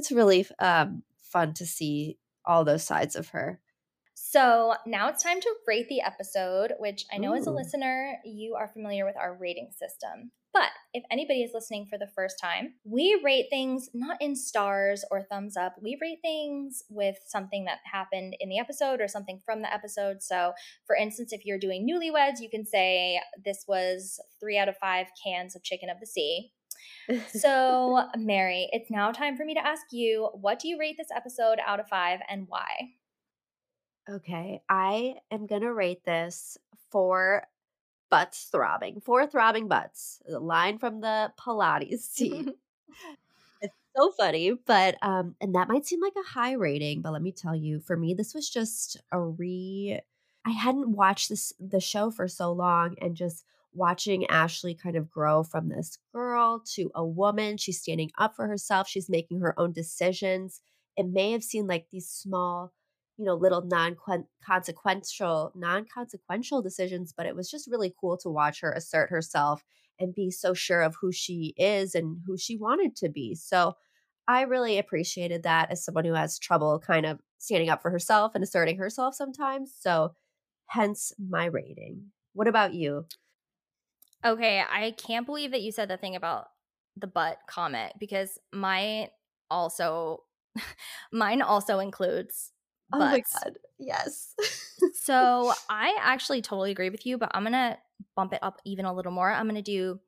fun to see all those sides of her. So now it's time to rate the episode, which I know as a Ooh. listener, you are familiar with our rating system. But if anybody is listening for the first time, we rate things not in stars or thumbs up. We rate things with something that happened in the episode or something from the episode. So for instance, if you're doing Newlyweds, you can say this was 3 out of 5 cans of chicken of the sea. So Mary, it's now time for me to ask you, what do you rate this episode out of 5 and why? Okay, I am going to rate this 4 butts throbbing. 4 throbbing butts. The line from the Pilates scene. It's so funny, but and that might seem like a high rating, but let me tell you, for me, this was just I hadn't watched the show for so long, and just watching Ashley kind of grow from this girl to a woman. She's standing up for herself. She's making her own decisions. It may have seemed like these small, little non-consequential decisions, but it was just really cool to watch her assert herself and be so sure of who she is and who she wanted to be. So I really appreciated that as someone who has trouble kind of standing up for herself and asserting herself sometimes. So hence my rating. What about you? Okay, I can't believe that you said the thing about the butt comment because mine also includes butts. Oh my God, yes. So I actually totally agree with you, but I'm going to bump it up even a little more. I'm going to do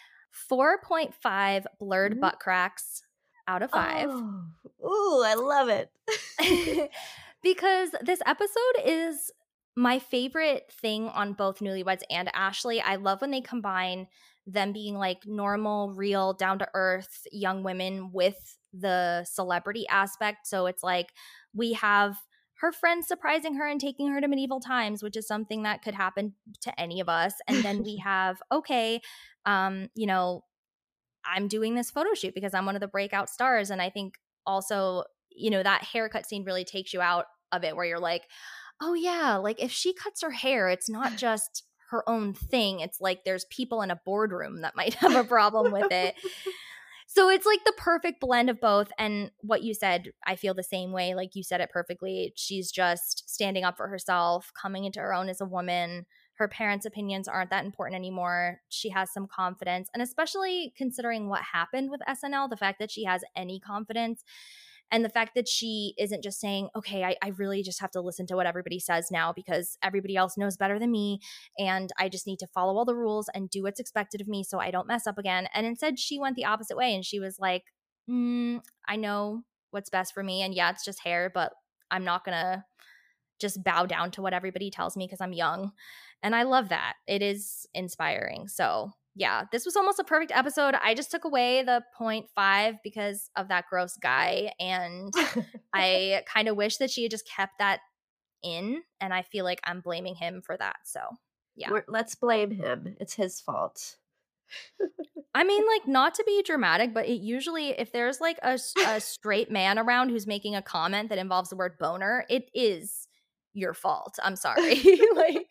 4.5 blurred butt cracks out of 5. Oh, ooh, I love it. Because this episode is my favorite thing on both Newlyweds and Ashley. I love when they combine them being like normal, real, down-to-earth young women with the celebrity aspect. So it's like we have her friends surprising her and taking her to medieval times, which is something that could happen to any of us. And then we have, I'm doing this photo shoot because I'm one of the breakout stars. And I think also, that haircut scene really takes you out of it where you're like, oh yeah, like if she cuts her hair, it's not just her own thing. It's like there's people in a boardroom that might have a problem with it. So it's like the perfect blend of both. And what you said, I feel the same way. Like you said it perfectly. She's just standing up for herself, coming into her own as a woman. Her parents' opinions aren't that important anymore. She has some confidence. And especially considering what happened with SNL, the fact that she has any confidence and the fact that she isn't just saying, okay, I really just have to listen to what everybody says now because everybody else knows better than me. And I just need to follow all the rules and do what's expected of me so I don't mess up again. And instead, she went the opposite way. And she was like, I know what's best for me. And yeah, it's just hair, but I'm not going to just bow down to what everybody tells me because I'm young. And I love that. It is inspiring. So yeah, this was almost a perfect episode. I just took away the 0.5 because of that gross guy. And I kind of wish that she had just kept that in. And I feel like I'm blaming him for that. So yeah. Let's blame him. It's his fault. I mean, like, not to be dramatic, but it usually, if there's like a straight man around who's making a comment that involves the word boner, it is your fault. I'm sorry. Like,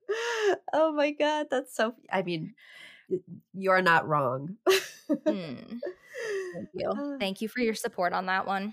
oh my God, that's so, I mean, you're not wrong. Thank you. Thank you for your support on that one.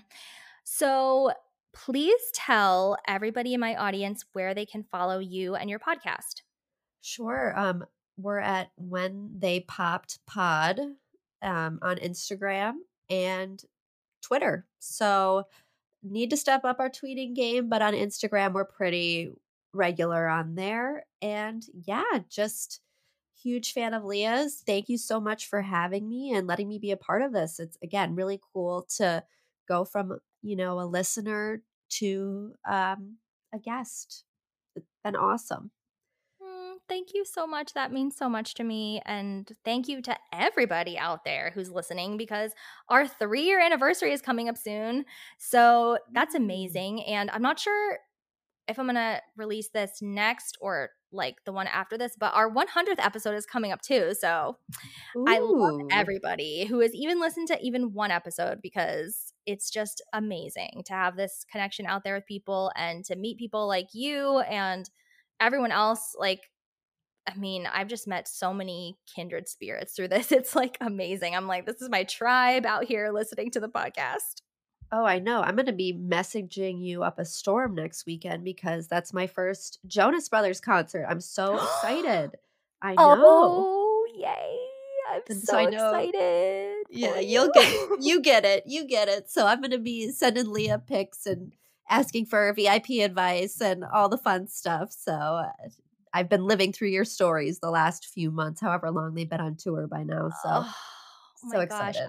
So please tell everybody in my audience where they can follow you and your podcast. Sure. We're at When They Popped Pod on Instagram and Twitter. So need to step up our tweeting game, but on Instagram we're pretty regular on there. And yeah, just huge fan of Leah's. Thank you so much for having me and letting me be a part of this. It's, again, really cool to go from, you know, a listener to a guest. It's been awesome. Thank you so much. That means so much to me. And thank you to everybody out there who's listening, because our 3-year anniversary is coming up soon. So that's amazing. And I'm not sure if I'm going to release this next or like the one after this, but our 100th episode is coming up too. So I love everybody who has even listened to even one episode, because it's just amazing to have this connection out there with people and to meet people like you and everyone else. Like, I mean, I've just met so many kindred spirits through this. It's like amazing. I'm like, this is my tribe out here listening to the podcast. Oh, I know. I'm going to be messaging you up a storm next weekend because that's my first Jonas Brothers concert. I'm so excited. I know. Oh, yay. I'm so excited. Yeah, you get it. So I'm going to be sending Leah pics and asking for VIP advice and all the fun stuff. So I've been living through your stories the last few months, however long they've been on tour by now. So so excited.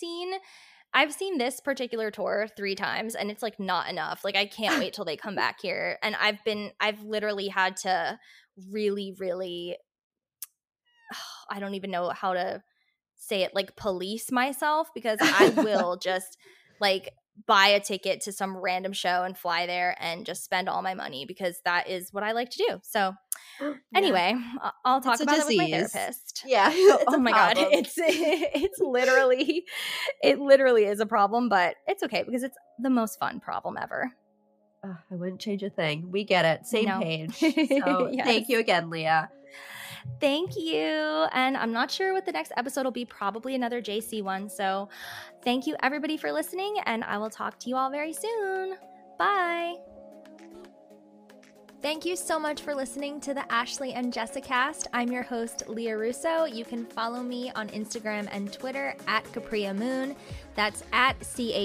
I've seen this particular tour 3 times, and it's like not enough. Like, I can't wait till they come back here. And I've literally had to really, really, I don't even know how to say it, like police myself, because I will just like buy a ticket to some random show and fly there and just spend all my money, because that is what I like to do. So anyway, I'll talk about it with my therapist. Yeah. Oh my God. It's literally, it literally is a problem, but it's okay because it's the most fun problem ever. I wouldn't change a thing. We get it. Same page. So Yes. Thank you again, Leah. Thank you. And I'm not sure what the next episode will be, probably another JC one. So thank you everybody for listening, and I will talk to you all very soon. Bye. Thank you so much for listening to the Ashley and Jessicast. I'm your host, Leah Russo. You can follow me on Instagram and Twitter at Capria Moon. That's at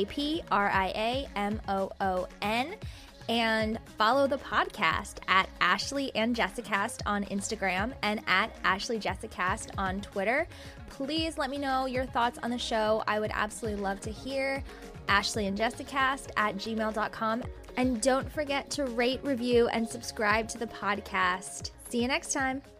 CapriaMoon. And follow the podcast at Ashley and Jessicast on Instagram and at Ashley Jessicast on Twitter. Please let me know your thoughts on the show. I would absolutely love to hear. ashleyandjessicast@gmail.com. And don't forget to rate, review, and subscribe to the podcast. See you next time.